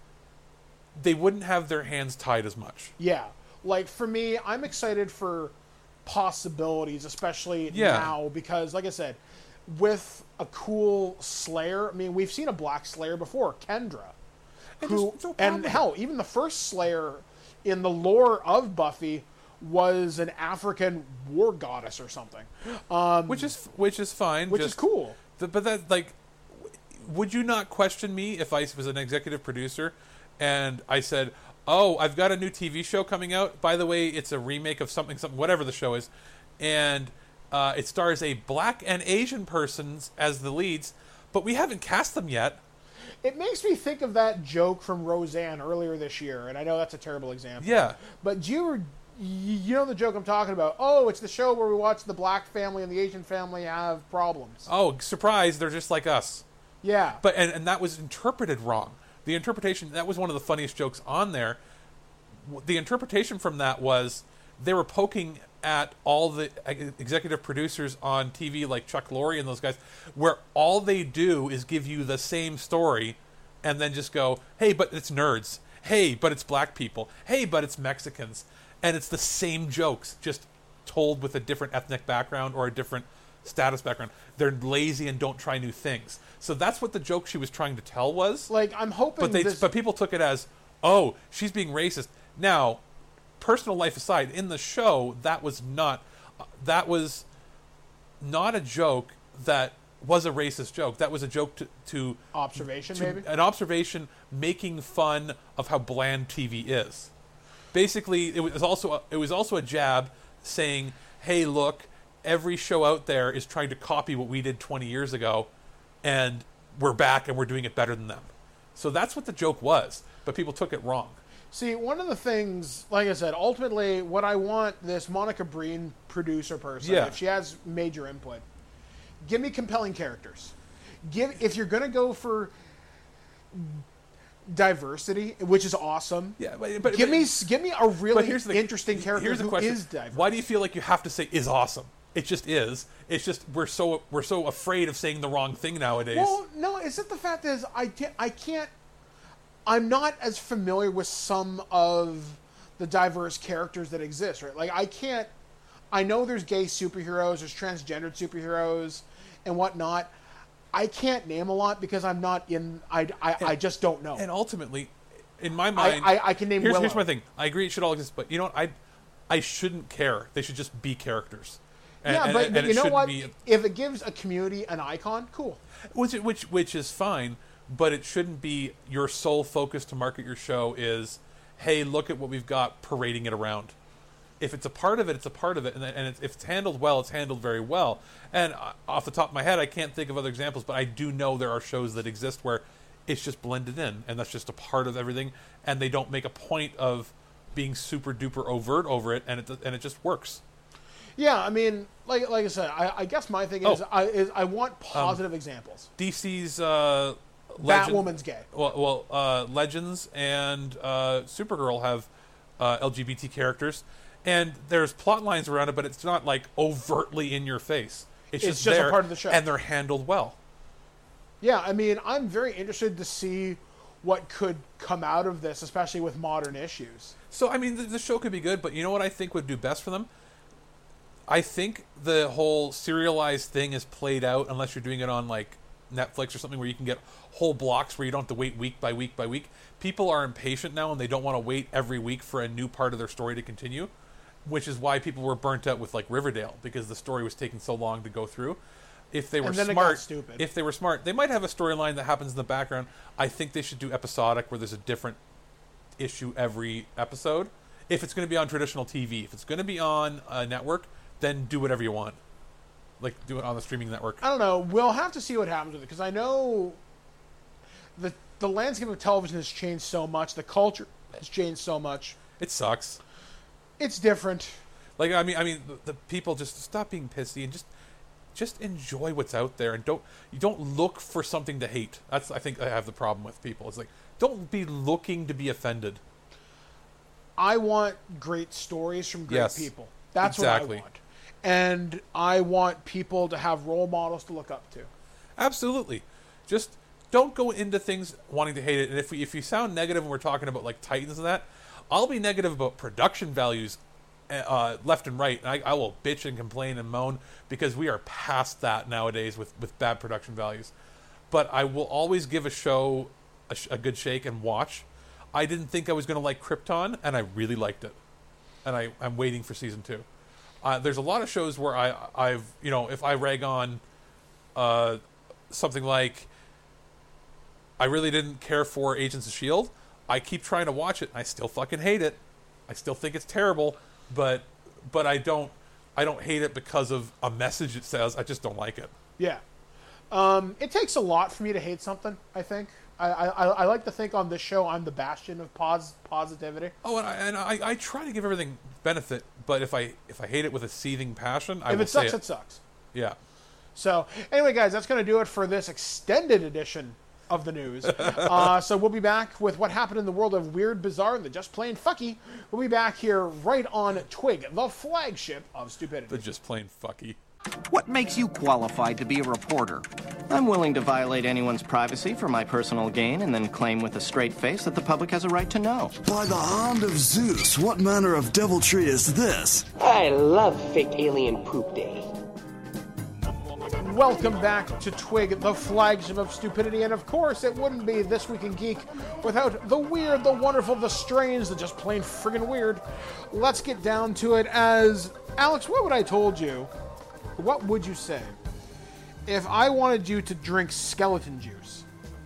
they wouldn't have their hands tied as much. Yeah, like for me, I'm excited for possibilities, especially Yeah. now because, like I said, with a cool Slayer. I mean, we've seen a Black Slayer before, Kendra, And who, there's no problem and with hell, even the first Slayer in the lore of Buffy was an African war goddess or something, um, which is which is fine. which just, is cool. th- but that like, w- would you not question me if I was an executive producer and I said, "Oh, I've got a new T V show coming out. By the way, it's a remake of something, something, whatever the show is, and uh, it stars a black and Asian persons as the leads, but we haven't cast them yet." It makes me think of that joke from Roseanne earlier this year, and I know that's a terrible example. Yeah. But do you, you know the joke I'm talking about? Oh, it's the show where we watch the black family and the Asian family have problems. Oh, surprise! They're just like us. Yeah. But and, and that was interpreted wrong. The interpretation that was one of the funniest jokes on there. W- The interpretation from that was they were poking at all the ex- executive producers on T V like Chuck Lorre and those guys, where all they do is give you the same story, and then just go, "Hey, but it's nerds. Hey, but it's black people. Hey, but it's Mexicans," and it's the same jokes, just told with a different ethnic background or a different status background. They're lazy and don't try new things. So that's what the joke she was trying to tell was. like, I'm hoping But they, this... but people took it as, oh, she's being racist. Now, personal life aside, in the show, that was not, that was not a joke that was a racist joke. That was a joke to, to, Observation, to maybe? an observation making fun of how bland T V is. Basically, it was also a, it was also a jab saying, hey, look, every show out there is trying to copy what we did twenty years ago, and we're back and we're doing it better than them. So that's what the joke was, but people took it wrong. See, one of the things, like I said, ultimately, what I want this Monica Breen producer person, Yeah. if she has major input, give me compelling characters. Give if you're going to go for diversity, which is awesome. Yeah, but, but give but, me give me a really but here's the, interesting character here's the who question. is diverse. Why do you feel like you have to say is awesome? It just is. It's just we're so we're so afraid of saying the wrong thing nowadays. Well, no, is it the fact that is I can't, I can't, I'm not as familiar with some of the diverse characters that exist, right? Like, I can't, I know there's gay superheroes, there's transgendered superheroes, and whatnot. I can't name a lot because I'm not in, I, I, I just don't know. And ultimately, in my mind, I, I can name here's, Willow. here's my thing. I agree it should all exist, but you know what? I I shouldn't care. They should just be characters. And, yeah, and- but, and but it you know shouldn't what? be- If it gives a community an icon, cool. which which which is fine, but it shouldn't be your sole focus to market your show is, hey, look at what we've got, parading it around. If it's a part of it, it's a part of it, and, and it's, if it's handled well, it's handled very well. And uh, off the top of my head, I can't think of other examples, but I do know there are shows that exist where it's just blended in, and that's just a part of everything, and they don't make a point of being super duper overt over it, and it and it just works. Yeah, I mean, like like I said, I, I guess my thing is, Oh. I is I want positive examples. D C's uh, Legend- Batwoman's gay. Well, well uh, Legends and uh, Supergirl have uh, L G B T characters, and there's plot lines around it, but it's not like overtly in your face. It's, It's just, just a there, part of the show. and they're handled well. Yeah, I mean, I'm very interested to see what could come out of this, especially with modern issues. So, I mean, the, the show could be good, but you know what I think would do best for them? I think the whole serialized thing is played out, unless you're doing it on, like, Netflix or something where you can get whole blocks where you don't have to wait week by week by week. People are impatient now, and they don't want to wait every week for a new part of their story to continue, which is why people were burnt out with, like, Riverdale, because the story was taking so long to go through. If they were And then it got smart, stupid. if they were smart, they might have a storyline that happens in the background. I think they should do episodic, where there's a different issue every episode. If it's going to be on traditional T V, if it's going to be on a network, then do whatever you want. Like, do it on the streaming network. I don't know. We'll have to see what happens with it, because I know the the landscape of television has changed so much. The culture has changed so much. It sucks. It's different. Like, I mean, I mean, the, the people just stop being pissy and just just enjoy what's out there, and don't you don't look for something to hate. That's I think I have the problem with people. It's like, don't be looking to be offended. I want great stories from great Yes, people. That's exactly. what I want. And I want people to have role models to look up to. Absolutely. Just don't go into things wanting to hate it. And if we, if you sound negative when we're talking about, like, Titans and that, I'll be negative about production values uh, left and right. And I, I will bitch and complain and moan, because we are past that nowadays with, with bad production values. But I will always give a show a, sh- a good shake and watch. I didn't think I was going to like Krypton, and I really liked it. And I, I'm waiting for season two. Uh, there's a lot of shows where I, I've, you know, if I rag on uh, something like, I really didn't care for Agents of S H I E L D, I keep trying to watch it, and I still fucking hate it. I still think it's terrible, but but I don't I don't hate it because of a message it says. I just don't like it. Yeah. Um, it takes a lot for me to hate something, I think. I, I, I like to think on this show I'm the bastion of pos- positivity. Oh, and I, and I, I try to give everything benefit, but if I if I hate it with a seething passion, I if will it sucks, say it. it sucks. Yeah. So, anyway, guys, that's going to do it for this extended edition of the news. uh, so we'll be back with what happened in the world of Weird, Bizarre, and the Just Plain Fucky. We'll be back here right on Twig, the flagship of stupidity. The Just Plain Fucky. What makes you qualified to be a reporter? I'm willing to violate anyone's privacy for my personal gain and then claim with a straight face that the public has a right to know. By the hand of Zeus, what manner of deviltry is this? I love fake alien poop day. Welcome back to Twig, the flagship of stupidity, and of course it wouldn't be This Week in Geek without the weird, the wonderful, the strange, the just plain friggin' weird. Let's get down to it. As Alex, what would I told you? What would you say if I wanted you to drink skeleton juice?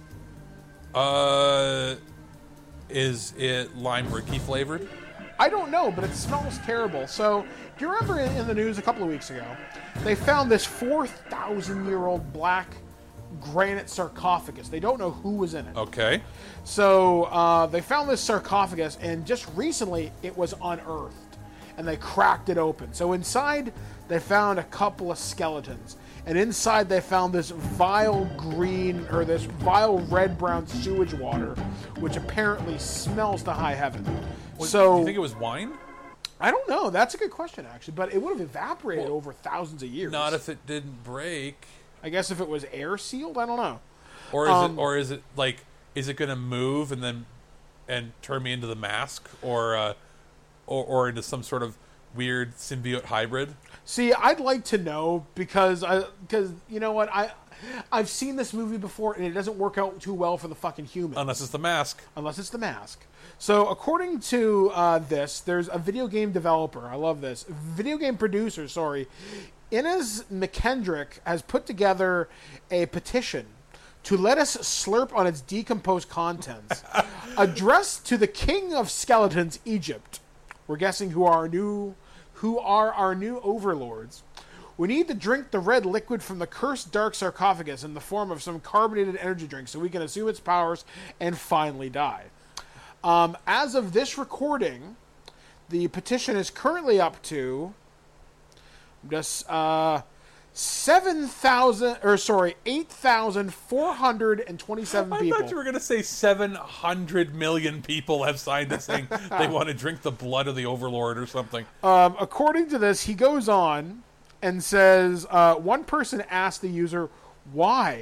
Uh, is it lime Ricky flavored? I don't know, but it smells terrible. So, do you remember in, in the news a couple of weeks ago, they found this four thousand year old black granite sarcophagus. They don't know who was in it. Okay. So, uh, they found this sarcophagus, and just recently it was unearthed, and they cracked it open. So, inside, they found a couple of skeletons. And inside they found this vile green, or this vile red-brown sewage water, which apparently smells to high heaven. Was, so, do you think it was wine? I don't know. That's a good question, actually. But it would have evaporated Well, over thousands of years. Not if it didn't break. I guess if it was air-sealed, I don't know. Or is Um, it? Or is it like? Is it going to move and then and turn me into the Mask, or uh, or or into some sort of weird symbiote hybrid? See, I'd like to know, because I, because you know what, I, I've seen this movie before, and it doesn't work out too well for the fucking human. Unless it's the Mask. Unless it's the Mask. So, according to uh, this, there's a video game developer. I love this. Video game producer, sorry. Inez McKendrick has put together a petition to let us slurp on its decomposed contents, addressed to the King of Skeletons, Egypt. We're guessing who are our new, who are our new overlords. We need to drink the red liquid from the cursed dark sarcophagus in the form of some carbonated energy drink so we can assume its powers and finally die. Um, as of this recording, the petition is currently up to just uh, seven thousand, or sorry, eight thousand four hundred twenty-seven I people. thought you were going to say seven hundred million people have signed this thing. They want to drink the blood of the Overlord or something. Um, according to this, he goes on and says, uh, one person asked the user why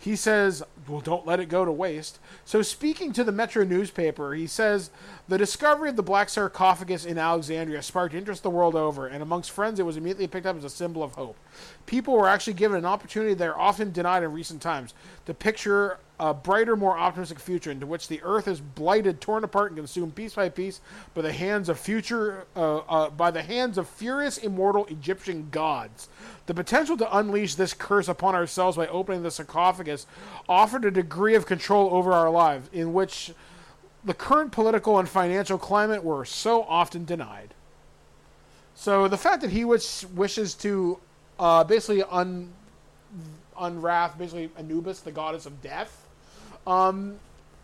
He says, well, don't let it go to waste. So speaking to the Metro newspaper, he says, the discovery of the black sarcophagus in Alexandria sparked interest the world over, and amongst friends it was immediately picked up as a symbol of hope. People were actually given an opportunity they are often denied in recent times to picture a brighter, more optimistic future into which the earth is blighted, torn apart, and consumed piece by piece by the hands of future, uh, uh, by the hands of furious, immortal Egyptian gods. The potential to unleash this curse upon ourselves by opening the sarcophagus offered a degree of control over our lives, in which the current political and financial climate were so often denied. So the fact that he wish, wishes to uh, basically un, unwrath, basically Anubis, the goddess of death, um,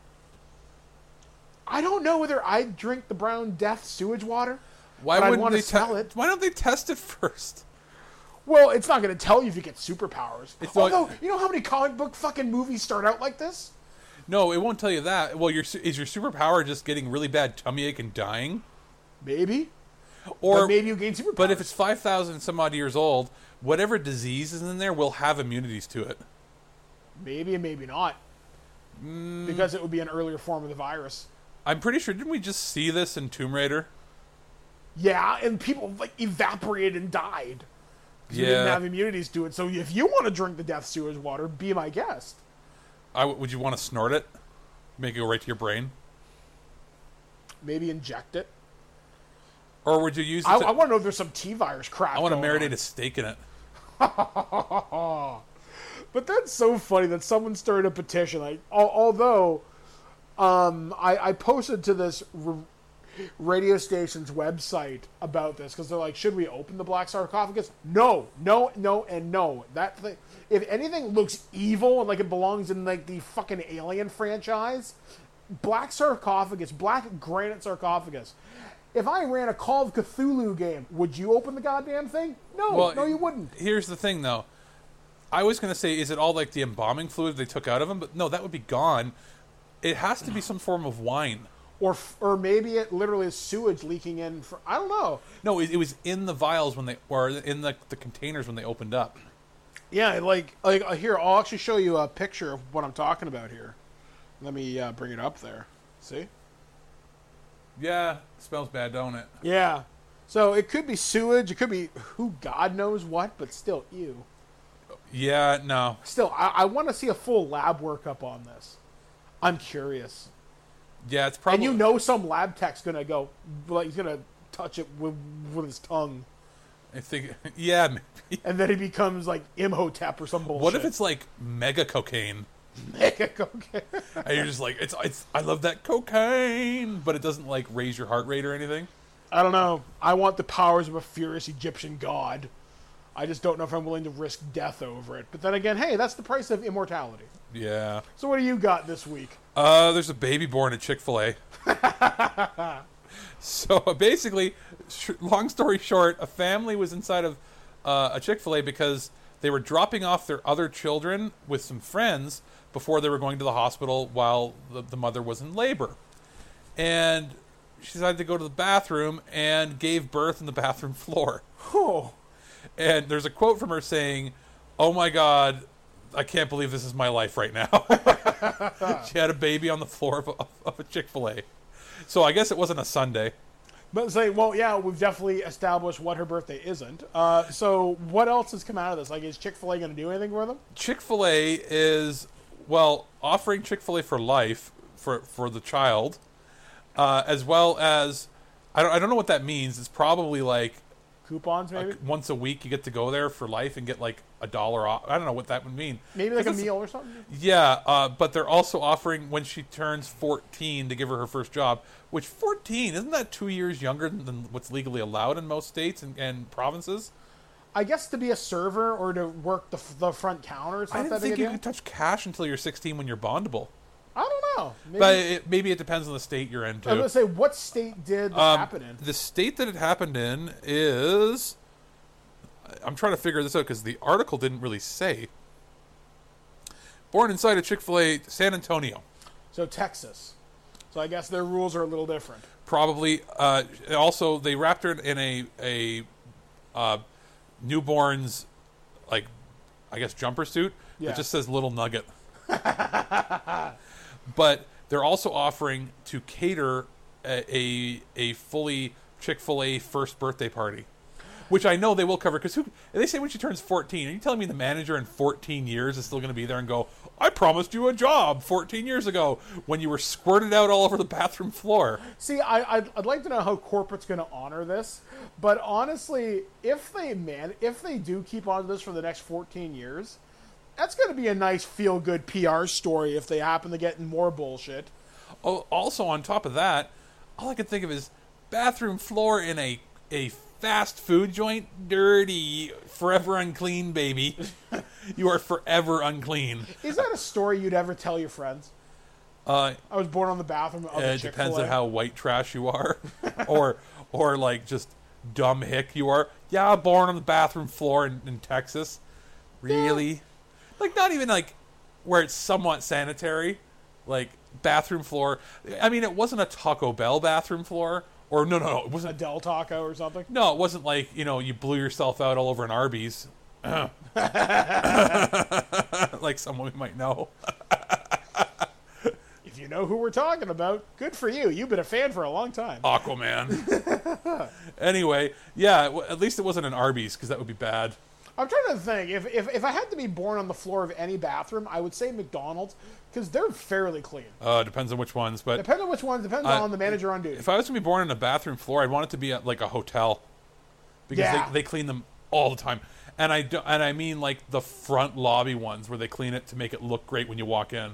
I don't know whether I'd drink the brown death sewage water. Why but wouldn't I'd they te- smell te- it? Why don't they test it first? Well, it's not going to tell you if you get superpowers. It's Although, like- you know how many comic book fucking movies start out like this? No, it won't tell you that. Well, your is your superpower just getting really bad tummy ache and dying? Maybe. Or But maybe you gain superpowers. But if it's five thousand some odd years old, whatever disease is in there will have immunities to it. Maybe and maybe not. Mm. Because it would be an earlier form of the virus. I'm pretty sure, didn't we just see this in Tomb Raider? Yeah, and people like evaporated and died. 'Cause we didn't Yeah. have immunities to it. So if you want to drink the death sewage water, be my guest. I, would you want to snort it? Make it go right to your brain? Maybe inject it. Or would you use it I, to, I want to know if there's some T-virus crap I want to going marinate on. a steak in it. But that's so funny that someone started a petition. Like, al- although um, I, I posted to this r- radio station's website about this because they're like, should we open the black sarcophagus? No, no, no, and no. That thing, if anything looks evil and like it belongs in like the fucking Alien franchise, black sarcophagus, black granite sarcophagus. If I ran a Call of Cthulhu game, would you open the goddamn thing? No, Well, no, you wouldn't. Here's the thing, though. I was going to say, is it all like the embalming fluid they took out of him? But no, that would be gone. It has to be some form of wine. Or or maybe it literally is sewage leaking in. For, I don't know. No, it, it was in the vials when they, or in the, the containers when they opened up. Yeah, like like uh, here, I'll actually show you a picture of what I'm talking about here. Let me uh, bring it up there. See? Yeah, smells bad, don't it? Yeah. So it could be sewage. It could be who God knows what, but still, ew. Yeah, no. Still, I, I want to see a full lab workup on this. I'm curious. Yeah, it's probably. And you know, some lab tech's gonna go, like he's gonna touch it with with his tongue, I think, yeah, maybe. and then he becomes like Imhotep or some bullshit. What if it's like mega cocaine? mega cocaine? And you're just like, it's, it's, I love that cocaine, but it doesn't like raise your heart rate or anything. I don't know. I want the powers of a furious Egyptian god. I just don't know if I'm willing to risk death over it. But then again, hey, that's the price of immortality. Yeah. So what do you got this week? Uh, there's a baby born at Chick-fil-A. So basically, sh- long story short, a family was inside of uh, a Chick-fil-A because they were dropping off their other children with some friends before they were going to the hospital while the, the mother was in labor. And she decided to go to the bathroom and gave birth in the bathroom floor. Oh. And there's a quote from her saying, "Oh my God, I can't believe this is my life right now." She had a baby on the floor of a, of a Chick-fil-A. So I guess it wasn't a Sunday. But say, well, yeah, we've definitely established what her birthday isn't. Uh, so what else has come out of this? Like, is Chick-fil-A going to do anything for them? Chick-fil-A is, well, offering Chick-fil-A for life for, for the child, uh, as well as, I don't, I don't know what that means. It's probably like Coupons, maybe? a, once a week you get to go there for life and get like a dollar off. I don't know what that would mean. Maybe like a Because- meal or something? Yeah, uh, but they're also offering when she turns fourteen to give her her first job, which fourteen, isn't that two years younger than what's legally allowed in most states and, and provinces? I guess to be a server or to work the, the front counter, it's not I that didn't big think a you deal. could touch cash until you're sixteen when you're bondable. I don't know. Maybe, But it, maybe it depends on the state you're in, I was too. going to say, what state did this Um, happen in? The state that it happened in is... I'm trying to figure this out because the article didn't really say. Born inside a Chick-fil-A, San Antonio. So Texas. So I guess their rules are a little different. Probably. Uh, also, they wrapped her in a a uh, newborn's, like, I guess, jumper suit. Yeah. It just says Little Nugget. But they're also offering to cater a a, a fully Chick-fil-A first birthday party, which I know they will cover. Because they say when she turns fourteen, are you telling me the manager in fourteen years is still going to be there and go, I promised you a job fourteen years ago when you were squirted out all over the bathroom floor? See, I, I'd, I'd like to know how corporate's going to honor this. But honestly, if they man, if they do keep on this for the next fourteen years, that's going to be a nice feel-good P R story if they happen to get in more bullshit. Oh, also, on top of that, all I can think of is bathroom floor in a a fast food joint, dirty, forever unclean, baby. You are forever unclean. Is that a story you'd ever tell your friends? Uh, I was born on the bathroom of a it Chick-fil-A. depends on how white trash you are, or or like just dumb hick you are. Yeah, born on the bathroom floor in, in Texas. Really? Yeah. Like not even like where it's somewhat sanitary. Like bathroom floor. I mean, it wasn't a Taco Bell bathroom floor. Or no, no, no, it wasn't a Del Taco or something. No, it wasn't like, you know, you blew yourself out all over an Arby's, like someone we might know. If you know who we're talking about, good for you. You've been a fan for a long time. Aquaman. Anyway, yeah, at least it wasn't an Arby's because that would be bad. I'm trying to think. If, if if I had to be born on the floor of any bathroom, I would say McDonald's because they're fairly clean. Uh, depends on which ones, but depends on which ones. Depends uh, on the manager on duty. If I was to be born in a bathroom floor, I'd want it to be at like a hotel because yeah. they, they clean them all the time, and I do, and I mean like the front lobby ones where they clean it to make it look great when you walk in.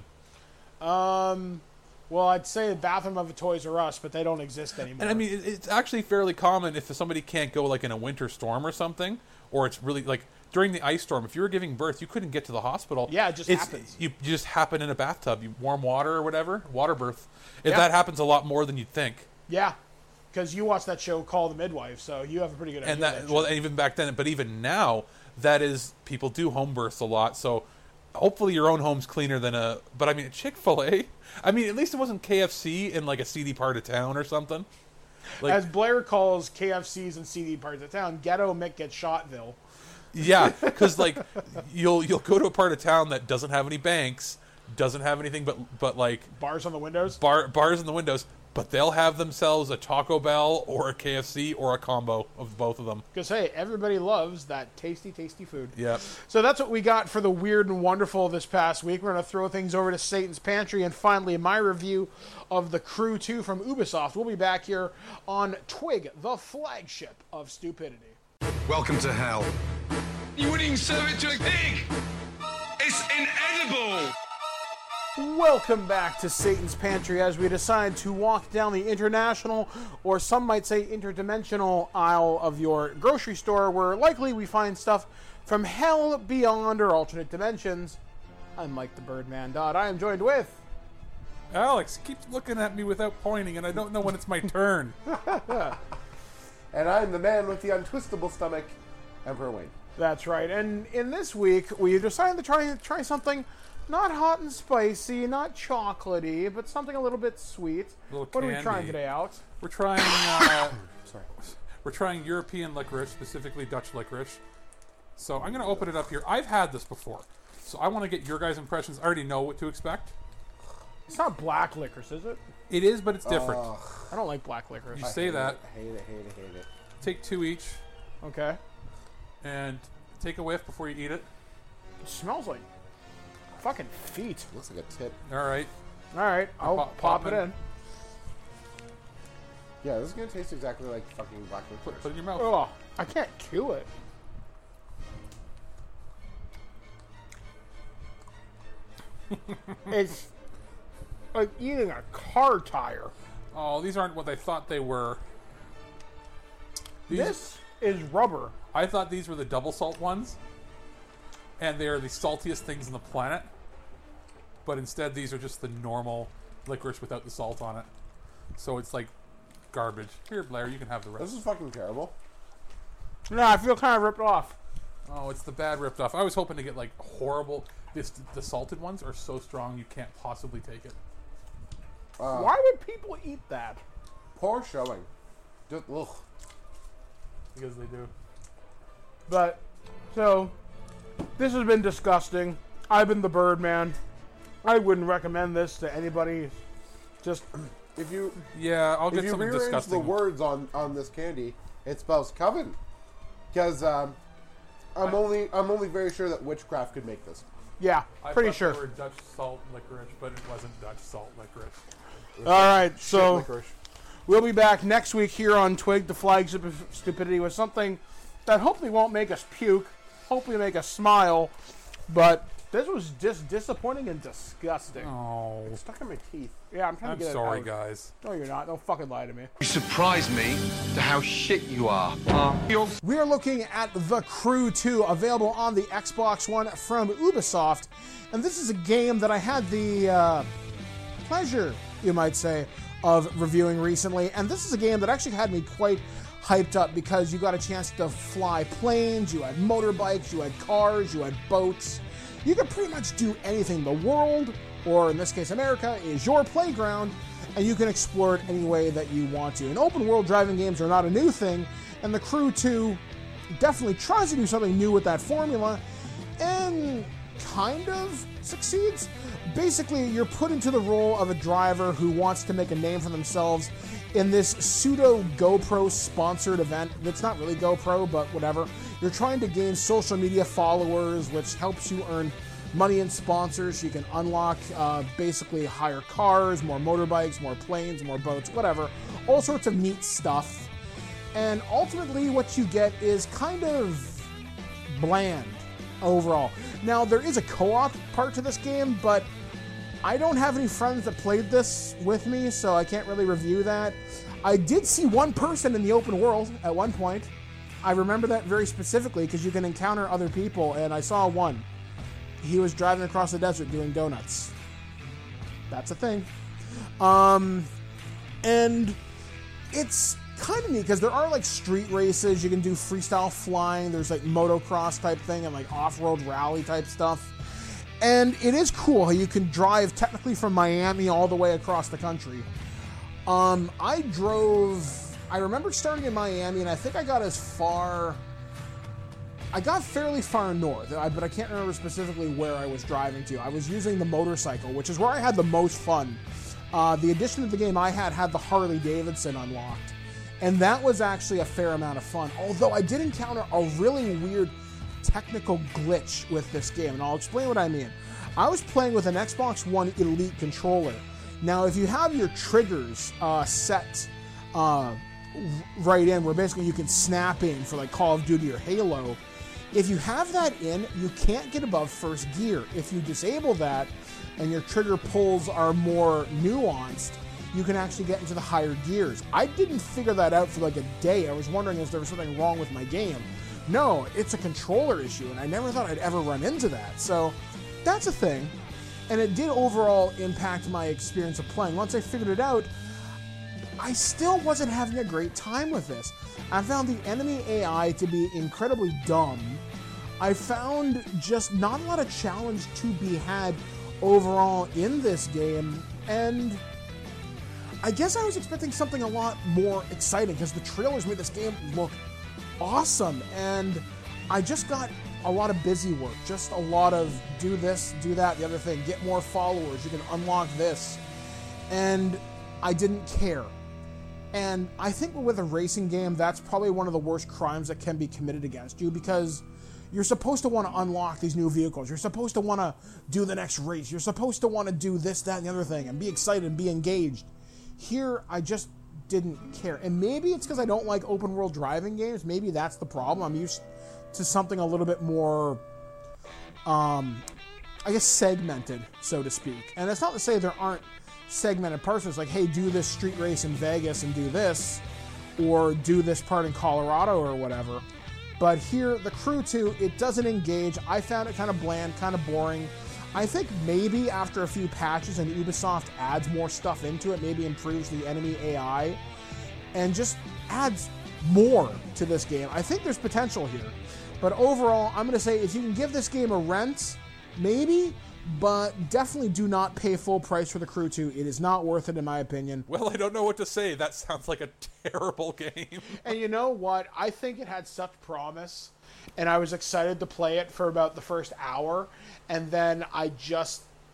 Um. Well, I'd say the bathroom of a Toys R Us, but they don't exist anymore. And I mean, it's actually fairly common if somebody can't go like in a winter storm or something, or it's really like during the ice storm. If you were giving birth, you couldn't get to the hospital. Yeah, it just it's, happens. You, you just happen in a bathtub, you warm water or whatever, water birth. If yeah. that happens a lot more than you'd think. Yeah, because you watch that show Call the Midwife, so you have a pretty good idea. And that, that well, even back then, but even now, that is people do home births a lot, so. Hopefully your own home's cleaner than a... But I mean, Chick-fil-A? I mean, at least it wasn't K F C in like a seedy part of town or something. Like, as Blair calls K F Cs in seedy parts of town, Ghetto Mick gets Shotville. Yeah, because like you'll you'll go to a part of town that doesn't have any banks, doesn't have anything but but like... Bars on the windows? Bar, bars in the windows. But they'll have themselves a Taco Bell or a K F C or a combo of both of them. Because, hey, everybody loves that tasty, tasty food. Yep. So that's what we got for the Weird and Wonderful this past week. We're going to throw things over to Satan's Pantry. And finally, my review of The Crew two from Ubisoft. We'll be back here on Twig, the flagship of stupidity. Welcome to hell. You wouldn't even serve it to a pig! It's inedible! Welcome back to Satan's Pantry as we decide to walk down the international, or some might say interdimensional, aisle of your grocery store where likely we find stuff from hell, beyond, or alternate dimensions. I'm Mike the Birdman Dodd. I am joined with... Alex keeps looking at me without pointing and I don't know when it's my turn. And I'm the man with the untwistable stomach, Emperor Wayne. That's right. And in this week, we decided to try try something... Not hot and spicy, not chocolatey, but something a little bit sweet. Little what are we candy. trying today, Alex? We're trying. Uh, Sorry. We're trying European licorice, specifically Dutch licorice. So I'm going to open it up here. I've had this before, so I want to get your guys' impressions. I already know what to expect. It's not black licorice, is it? It is, but it's different. Uh, I don't like black licorice. You say that. It, hate it, hate it, hate it. Take two each. Okay. And take a whiff before you eat it. It smells like fucking feet. Looks like a tit. All right. All right. I'll Pop- pop, pop it in. in. Yeah, this is gonna taste exactly like fucking black Put, licorice. put it in your mouth. Oh, I can't chew it. It's like eating a car tire. Oh, these aren't what I thought they were. These, This is rubber. I thought these were the double salt ones, and they are the saltiest things on the planet. But instead, these are just the normal licorice without the salt on it. So it's like garbage. Here, Blair, you can have the rest. This is fucking terrible. No, I feel kind of ripped off. Oh, it's the bad ripped off. I was hoping to get like horrible. This the salted ones are so strong you can't possibly take it. Uh, Why would people eat that? Poor showing. Just ugh. Because they do. But, so, this has been disgusting. I've been the Birdman. I wouldn't recommend this to anybody. Just If you Yeah, I'll if get you something rearrange disgusting. the words on, on this candy, it spells coven. Because um, I'm only I'm only very sure that witchcraft could make this. yeah, I pretty thought sure. they were Dutch salt licorice, but it wasn't Dutch salt licorice. All right, so Shit licorice. we'll be back next week here on Twig, the flagship of stupidity, with something that hopefully won't make us puke, hopefully make us smile, but this was just disappointing and disgusting. Oh, It's stuck in my teeth. Yeah, I'm trying I'm to get sorry, it out. guys. No, you're not. Don't fucking lie to me. You surprise me to how shit you are. Uh, you're We are looking at The Crew two, available on the Xbox One from Ubisoft. And this is a game that I had the uh, pleasure, you might say, of reviewing recently. And this is a game that actually had me quite hyped up because you got a chance to fly planes, you had motorbikes, you had cars, you had boats. You could pretty much do anything. The world, or in this case America, is your playground, and you can explore it any way that you want to. And open world driving games are not a new thing, and The Crew two definitely tries to do something new with that formula, and kind of succeeds. Basically, you're put into the role of a driver who wants to make a name for themselves in this pseudo GoPro sponsored event. It's not really GoPro, but whatever. You're trying to gain social media followers, which helps you earn money and sponsors. You can unlock uh, basically higher cars, more motorbikes, more planes, more boats, whatever. All sorts of neat stuff. And ultimately what you get is kind of bland overall. Now, there is a co-op part to this game, but I don't have any friends that played this with me, so I can't really review that. I did see one person in the open world at one point. I remember that very specifically because you can encounter other people, and I saw one. He was driving across the desert doing donuts. That's a thing. Um, and it's kind of neat because there are like street races. You can do freestyle flying. There's like motocross type thing and like off-road rally type stuff. And it is cool how you can drive technically from Miami all the way across the country. Um, I drove, I remember starting in Miami, and I think I got as far, I got fairly far north, but I can't remember specifically where I was driving to. I was using the motorcycle, which is where I had the most fun. Uh, the edition of the game I had had the Harley Davidson unlocked, and that was actually a fair amount of fun, although I did encounter a really weird technical glitch with this game, and I'll explain what I mean. I was playing with an Xbox One Elite controller. Now, if you have your triggers uh, set uh, right in, where basically you can snap in for like Call of Duty or Halo, if you have that in, you can't get above first gear. If you disable that and your trigger pulls are more nuanced, you can actually get into the higher gears. I didn't figure that out for like a day. I was wondering if there was something wrong with my game. No, it's a controller issue, and I never thought I'd ever run into that. So that's a thing. And it did overall impact my experience of playing. Once I figured it out, I still wasn't having a great time with this. I found the enemy A I to be incredibly dumb. I found just not a lot of challenge to be had overall in this game, and I guess I was expecting something a lot more exciting because the trailers made this game look awesome, and I just got a lot of busy work, just a lot of do this, do that, the other thing, get more followers, you can unlock this, and I didn't care. And I think with a racing game, that's probably one of the worst crimes that can be committed against you, because you're supposed to want to unlock these new vehicles, you're supposed to want to do the next race, you're supposed to want to do this, that, and the other thing, and be excited and be engaged. Here, I just didn't care. And maybe it's because I don't like open world driving games. Maybe that's the problem. I'm used to something a little bit more, um, I guess, segmented, so to speak. And it's not to say there aren't segmented parts. It's like, hey, do this street race in Vegas and do this, or do this part in Colorado or whatever. But here, The Crew two, it doesn't engage. I found it kind of bland, kind of boring. I think maybe after a few patches and Ubisoft adds more stuff into it, maybe improves the enemy A I, and just adds more to this game. I think there's potential here. But overall, I'm going to say if you can give this game a rent, maybe, but definitely do not pay full price for The Crew two. It is not worth it, in my opinion. Well, I don't know what to say. That sounds like a terrible game. And you know what? I think it had such promise, and I was excited to play it for about the first hour, and then I just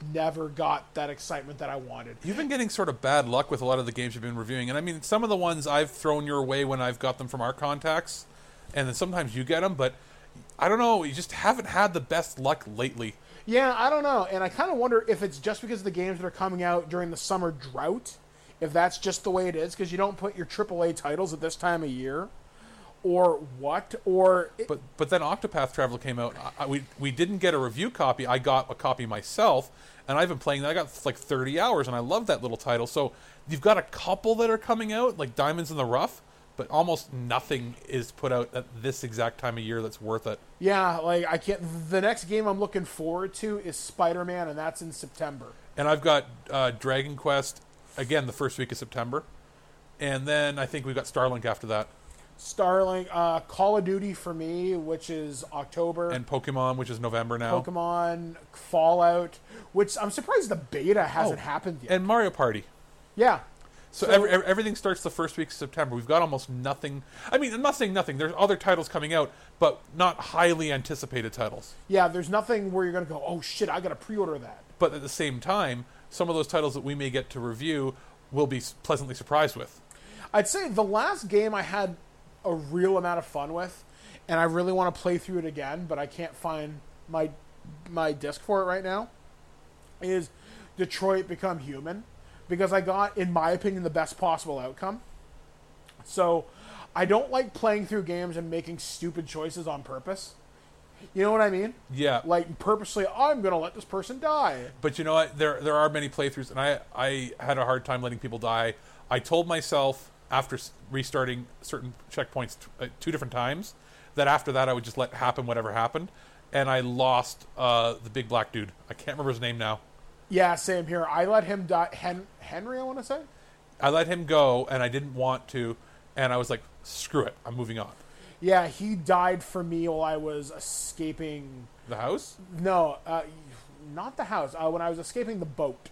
never got that excitement that I wanted. You've been getting sort of bad luck with a lot of the games you've been reviewing, and I mean, some of the ones I've thrown your way when I've got them from our contacts, and then sometimes you get them, but I don't know, you just haven't had the best luck lately. Yeah, I don't know, and I kind of wonder if it's just because of the games that are coming out during the summer drought, if that's just the way it is, because you don't put your triple A titles at this time of year, or what, or... It, but but then Octopath Traveler came out. I, we we didn't get a review copy. I got a copy myself, and I've been playing that. I got like thirty hours, and I love that little title. So you've got a couple that are coming out, like Diamonds in the Rough, but almost nothing is put out at this exact time of year that's worth it. Yeah, like, I can't... The next game I'm looking forward to is Spider-Man, and that's in September. And I've got uh, Dragon Quest, again, the first week of September. And then I think we've got Starlink after that. Starlink, uh, Call of Duty for me, which is October. And Pokemon, which is November now. Pokemon, Fallout, which I'm surprised the beta hasn't oh, happened yet. And Mario Party. Yeah. So, So- every, every, everything starts the first week of September. We've got almost nothing. I mean, I'm not saying nothing. There's other titles coming out, but not highly anticipated titles. Yeah, there's nothing where you're going to go, oh shit, I got to pre-order that. But at the same time, some of those titles that we may get to review will be pleasantly surprised with. I'd say the last game I had a real amount of fun with, and I really want to play through it again, but I can't find my my disc for it right now, is Detroit Become Human, because I got, in my opinion, the best possible outcome. So I don't like playing through games and making stupid choices on purpose. You know what I mean? Yeah. Like, purposely, I'm going to let this person die. But you know what? There there are many playthroughs, and I, I had a hard time letting people die. I told myself, after s- restarting certain checkpoints t- uh, two different times, that after that I would just let happen whatever happened. And I lost uh, the big black dude. I can't remember his name now. Yeah, same here. I let him die. Hen- Henry, I want to say? I let him go, and I didn't want to, and I was like, screw it, I'm moving on. Yeah, he died for me while I was escaping... The house? No, uh, not the house. Uh, when I was escaping the boat.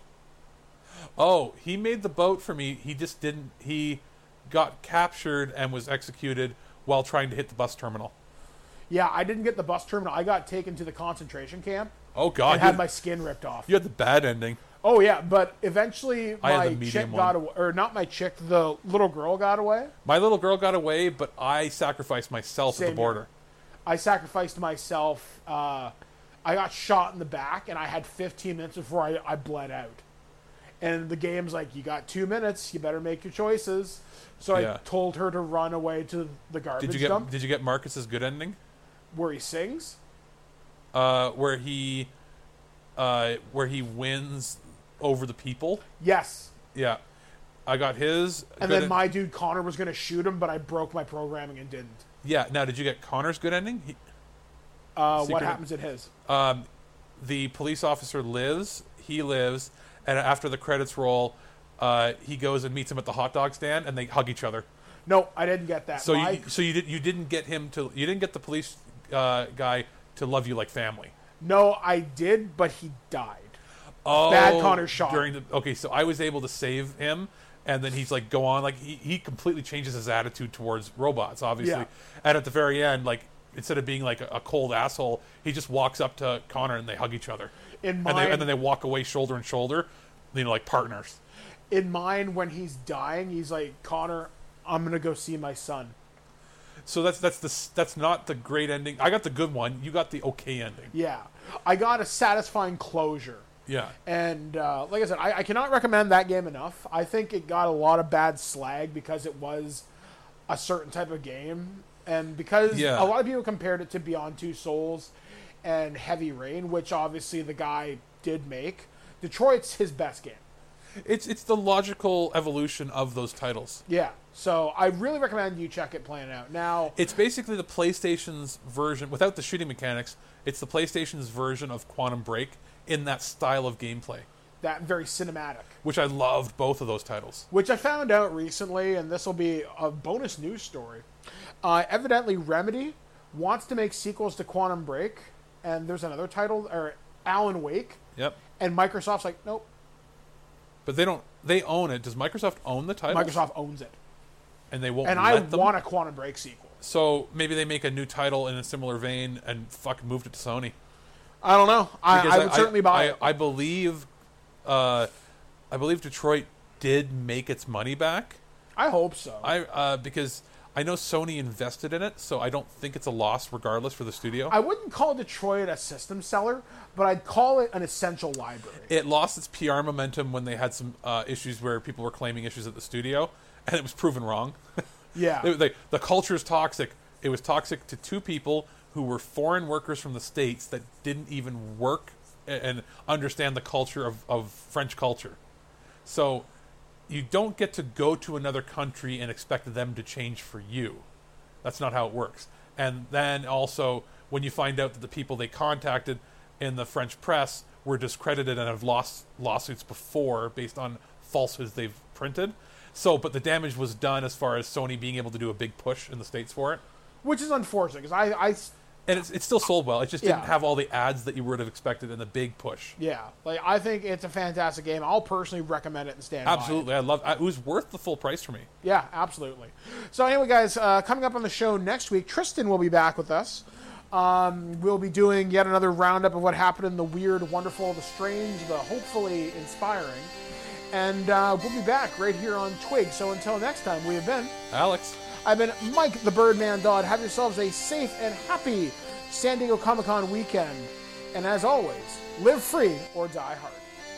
Oh, he made the boat for me. He just didn't... He got captured and was executed while trying to hit the bus terminal. Yeah, I didn't get the bus terminal. I got taken to the concentration camp. Oh, God. And you had my skin ripped off. You had the bad ending. Oh, yeah, but eventually I had my the medium chick one. got away. Or not my chick, the little girl got away. My little girl got away, but I sacrificed myself Same at the border. here. I sacrificed myself. Uh, I got shot in the back, and I had fifteen minutes before I, I bled out. And the game's like, you got two minutes. You better make your choices. So Yeah. I told her to run away to the garbage Did you get dump Did you get Marcus's good ending? where he sings. Uh, where he, uh, where he wins over the people. Yes. Yeah, I got his. And good then en- my dude Connor was going to shoot him, but I broke my programming and didn't. Yeah. Now, did you get Connor's good ending? He, Uh, what Secret- happens at his? um, the police officer lives. He lives, and after the credits roll, uh, he goes and meets him at the hot dog stand, and they hug each other. No, I didn't get that. So My- you, so you did you didn't get him to you didn't get the police uh, guy to love you like family. no, I did, but he died. Oh, Bad Connor shot. during the okay. So I was able to save him, and then he's like, go on. Like he, he completely changes his attitude towards robots, obviously. Yeah. And at the very end, like instead of being like a, a cold asshole, he just walks up to Connor and they hug each other. In and, mine, they, and then they walk away shoulder and shoulder, you know, like partners. in mine, when he's dying, he's like, Connor, I'm gonna go see my son. So that's that's the that's not the great ending. I got the good one. You got the okay ending. Yeah, I got a satisfying closure. Yeah. And uh, like I said, I, I cannot recommend that game enough. I think it got a lot of bad slag because it was a certain type of game, and because Yeah. a lot of people compared it to Beyond Two Souls and Heavy Rain, which obviously the guy did make. Detroit's his best game. It's it's the logical evolution of those titles. Yeah, so I really recommend you check it playing out. Now, It's basically the PlayStation's version, without the shooting mechanics, it's the PlayStation's version of Quantum Break in that style of gameplay, that very cinematic. which I loved both of those titles. Which I found out recently, and this will be a bonus news story. Uh, evidently, Remedy wants to make sequels to Quantum Break, and there's another title, or Alan Wake, Yep. and Microsoft's like, nope, But they don't. They own it. Does Microsoft own the title? Microsoft owns it. And they won't And let I them? want a Quantum Break sequel. So maybe they make a new title in a similar vein and fucking moved it to Sony. I don't know. I, Because I would certainly buy I, it. I believe, uh, I believe Detroit did make its money back. I hope so. I uh, because I know Sony invested in it, so I don't think it's a loss regardless for the studio. I wouldn't call Detroit a system seller, but I'd call it an essential library. It lost its P R momentum when they had some uh, issues where people were claiming issues at the studio, and it was proven wrong. Yeah. They- they- the culture is toxic. It was toxic to two people who were foreign workers from the States that didn't even work and, and understand the culture of, of French culture. So you don't get to go to another country and expect them to change for you. That's not how it works. And then also, when you find out that the people they contacted in the French press were discredited and have lost lawsuits before based on falsehoods they've printed. So, but the damage was done as far as Sony being able to do a big push in the States for it. Which is unfortunate, because I, I... And it's, it still sold well. It just didn't Yeah. have all the ads that you would have expected in the big push. Yeah, like I think it's a fantastic game. I'll personally recommend it and stand by it. Absolutely. I love it. It was worth the full price for me. Yeah, absolutely. So anyway, guys, uh, coming up on the show next week, Tristan will be back with us. Um, we'll be doing yet another roundup of what happened in the weird, wonderful, the strange, the hopefully inspiring. And uh, we'll be back right here on Twig. So until next time, we have been... Alex. I've been Mike the Birdman Dodd. Have yourselves a safe and happy San Diego Comic-Con weekend. And as always, live free or die hard.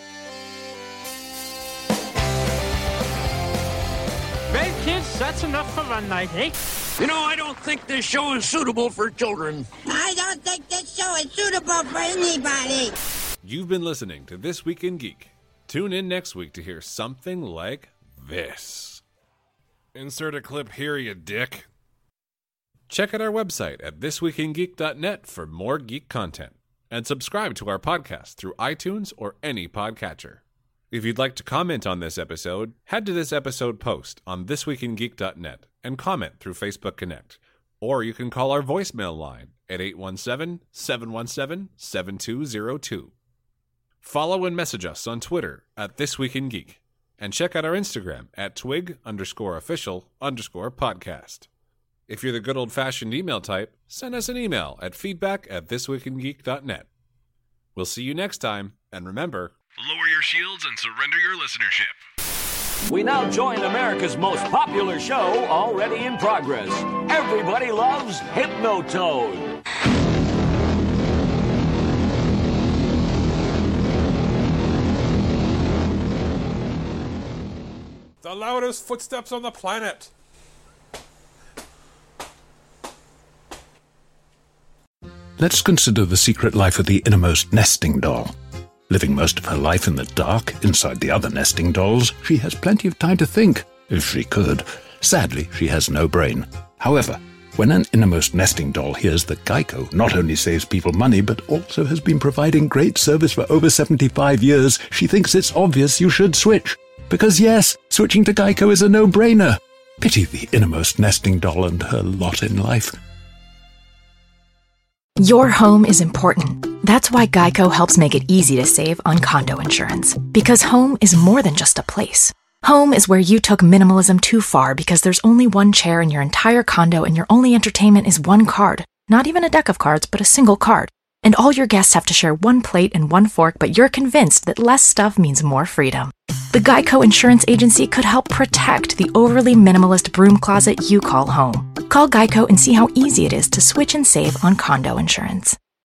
Well, kids, that's enough for one night, eh? You know, I don't think this show is suitable for children. I don't think this show is suitable for anybody. You've been listening to This Week in Geek. Tune in next week to hear something like this. Insert a clip here, you dick. Check out our website at this week in geek dot net for more geek content. And subscribe to our podcast through iTunes or any podcatcher. If you'd like to comment on this episode, head to this episode post on this week in geek dot net and comment through Facebook Connect. Or you can call our voicemail line at eight one seven, seven one seven, seven two zero two. Follow and message us on Twitter at This Week in Geek. And check out our Instagram at twig underscore official underscore podcast. If you're the good old-fashioned email type, send us an email at feedback at this week in geek dot net. We'll see you next time, and remember... Lower your shields and surrender your listenership. We now join America's most popular show, already in progress. Everybody loves Hypnotoad. The loudest footsteps on the planet. Let's consider the secret life of the innermost nesting doll. Living most of her life in the dark, inside the other nesting dolls, she has plenty of time to think, if she could. Sadly, she has no brain. However, when an innermost nesting doll hears that Geico not only saves people money, but also has been providing great service for over seventy-five years, she thinks it's obvious you should switch. Because yes, switching to Geico is a no-brainer. Pity the innermost nesting doll and her lot in life. Your home is important. That's why Geico helps make it easy to save on condo insurance. Because home is more than just a place. Home is where you took minimalism too far because there's only one chair in your entire condo and your only entertainment is one card. Not even a deck of cards, but a single card. And all your guests have to share one plate and one fork, but you're convinced that less stuff means more freedom. The Geico Insurance Agency could help protect the overly minimalist broom closet you call home. Call Geico and see how easy it is to switch and save on condo insurance.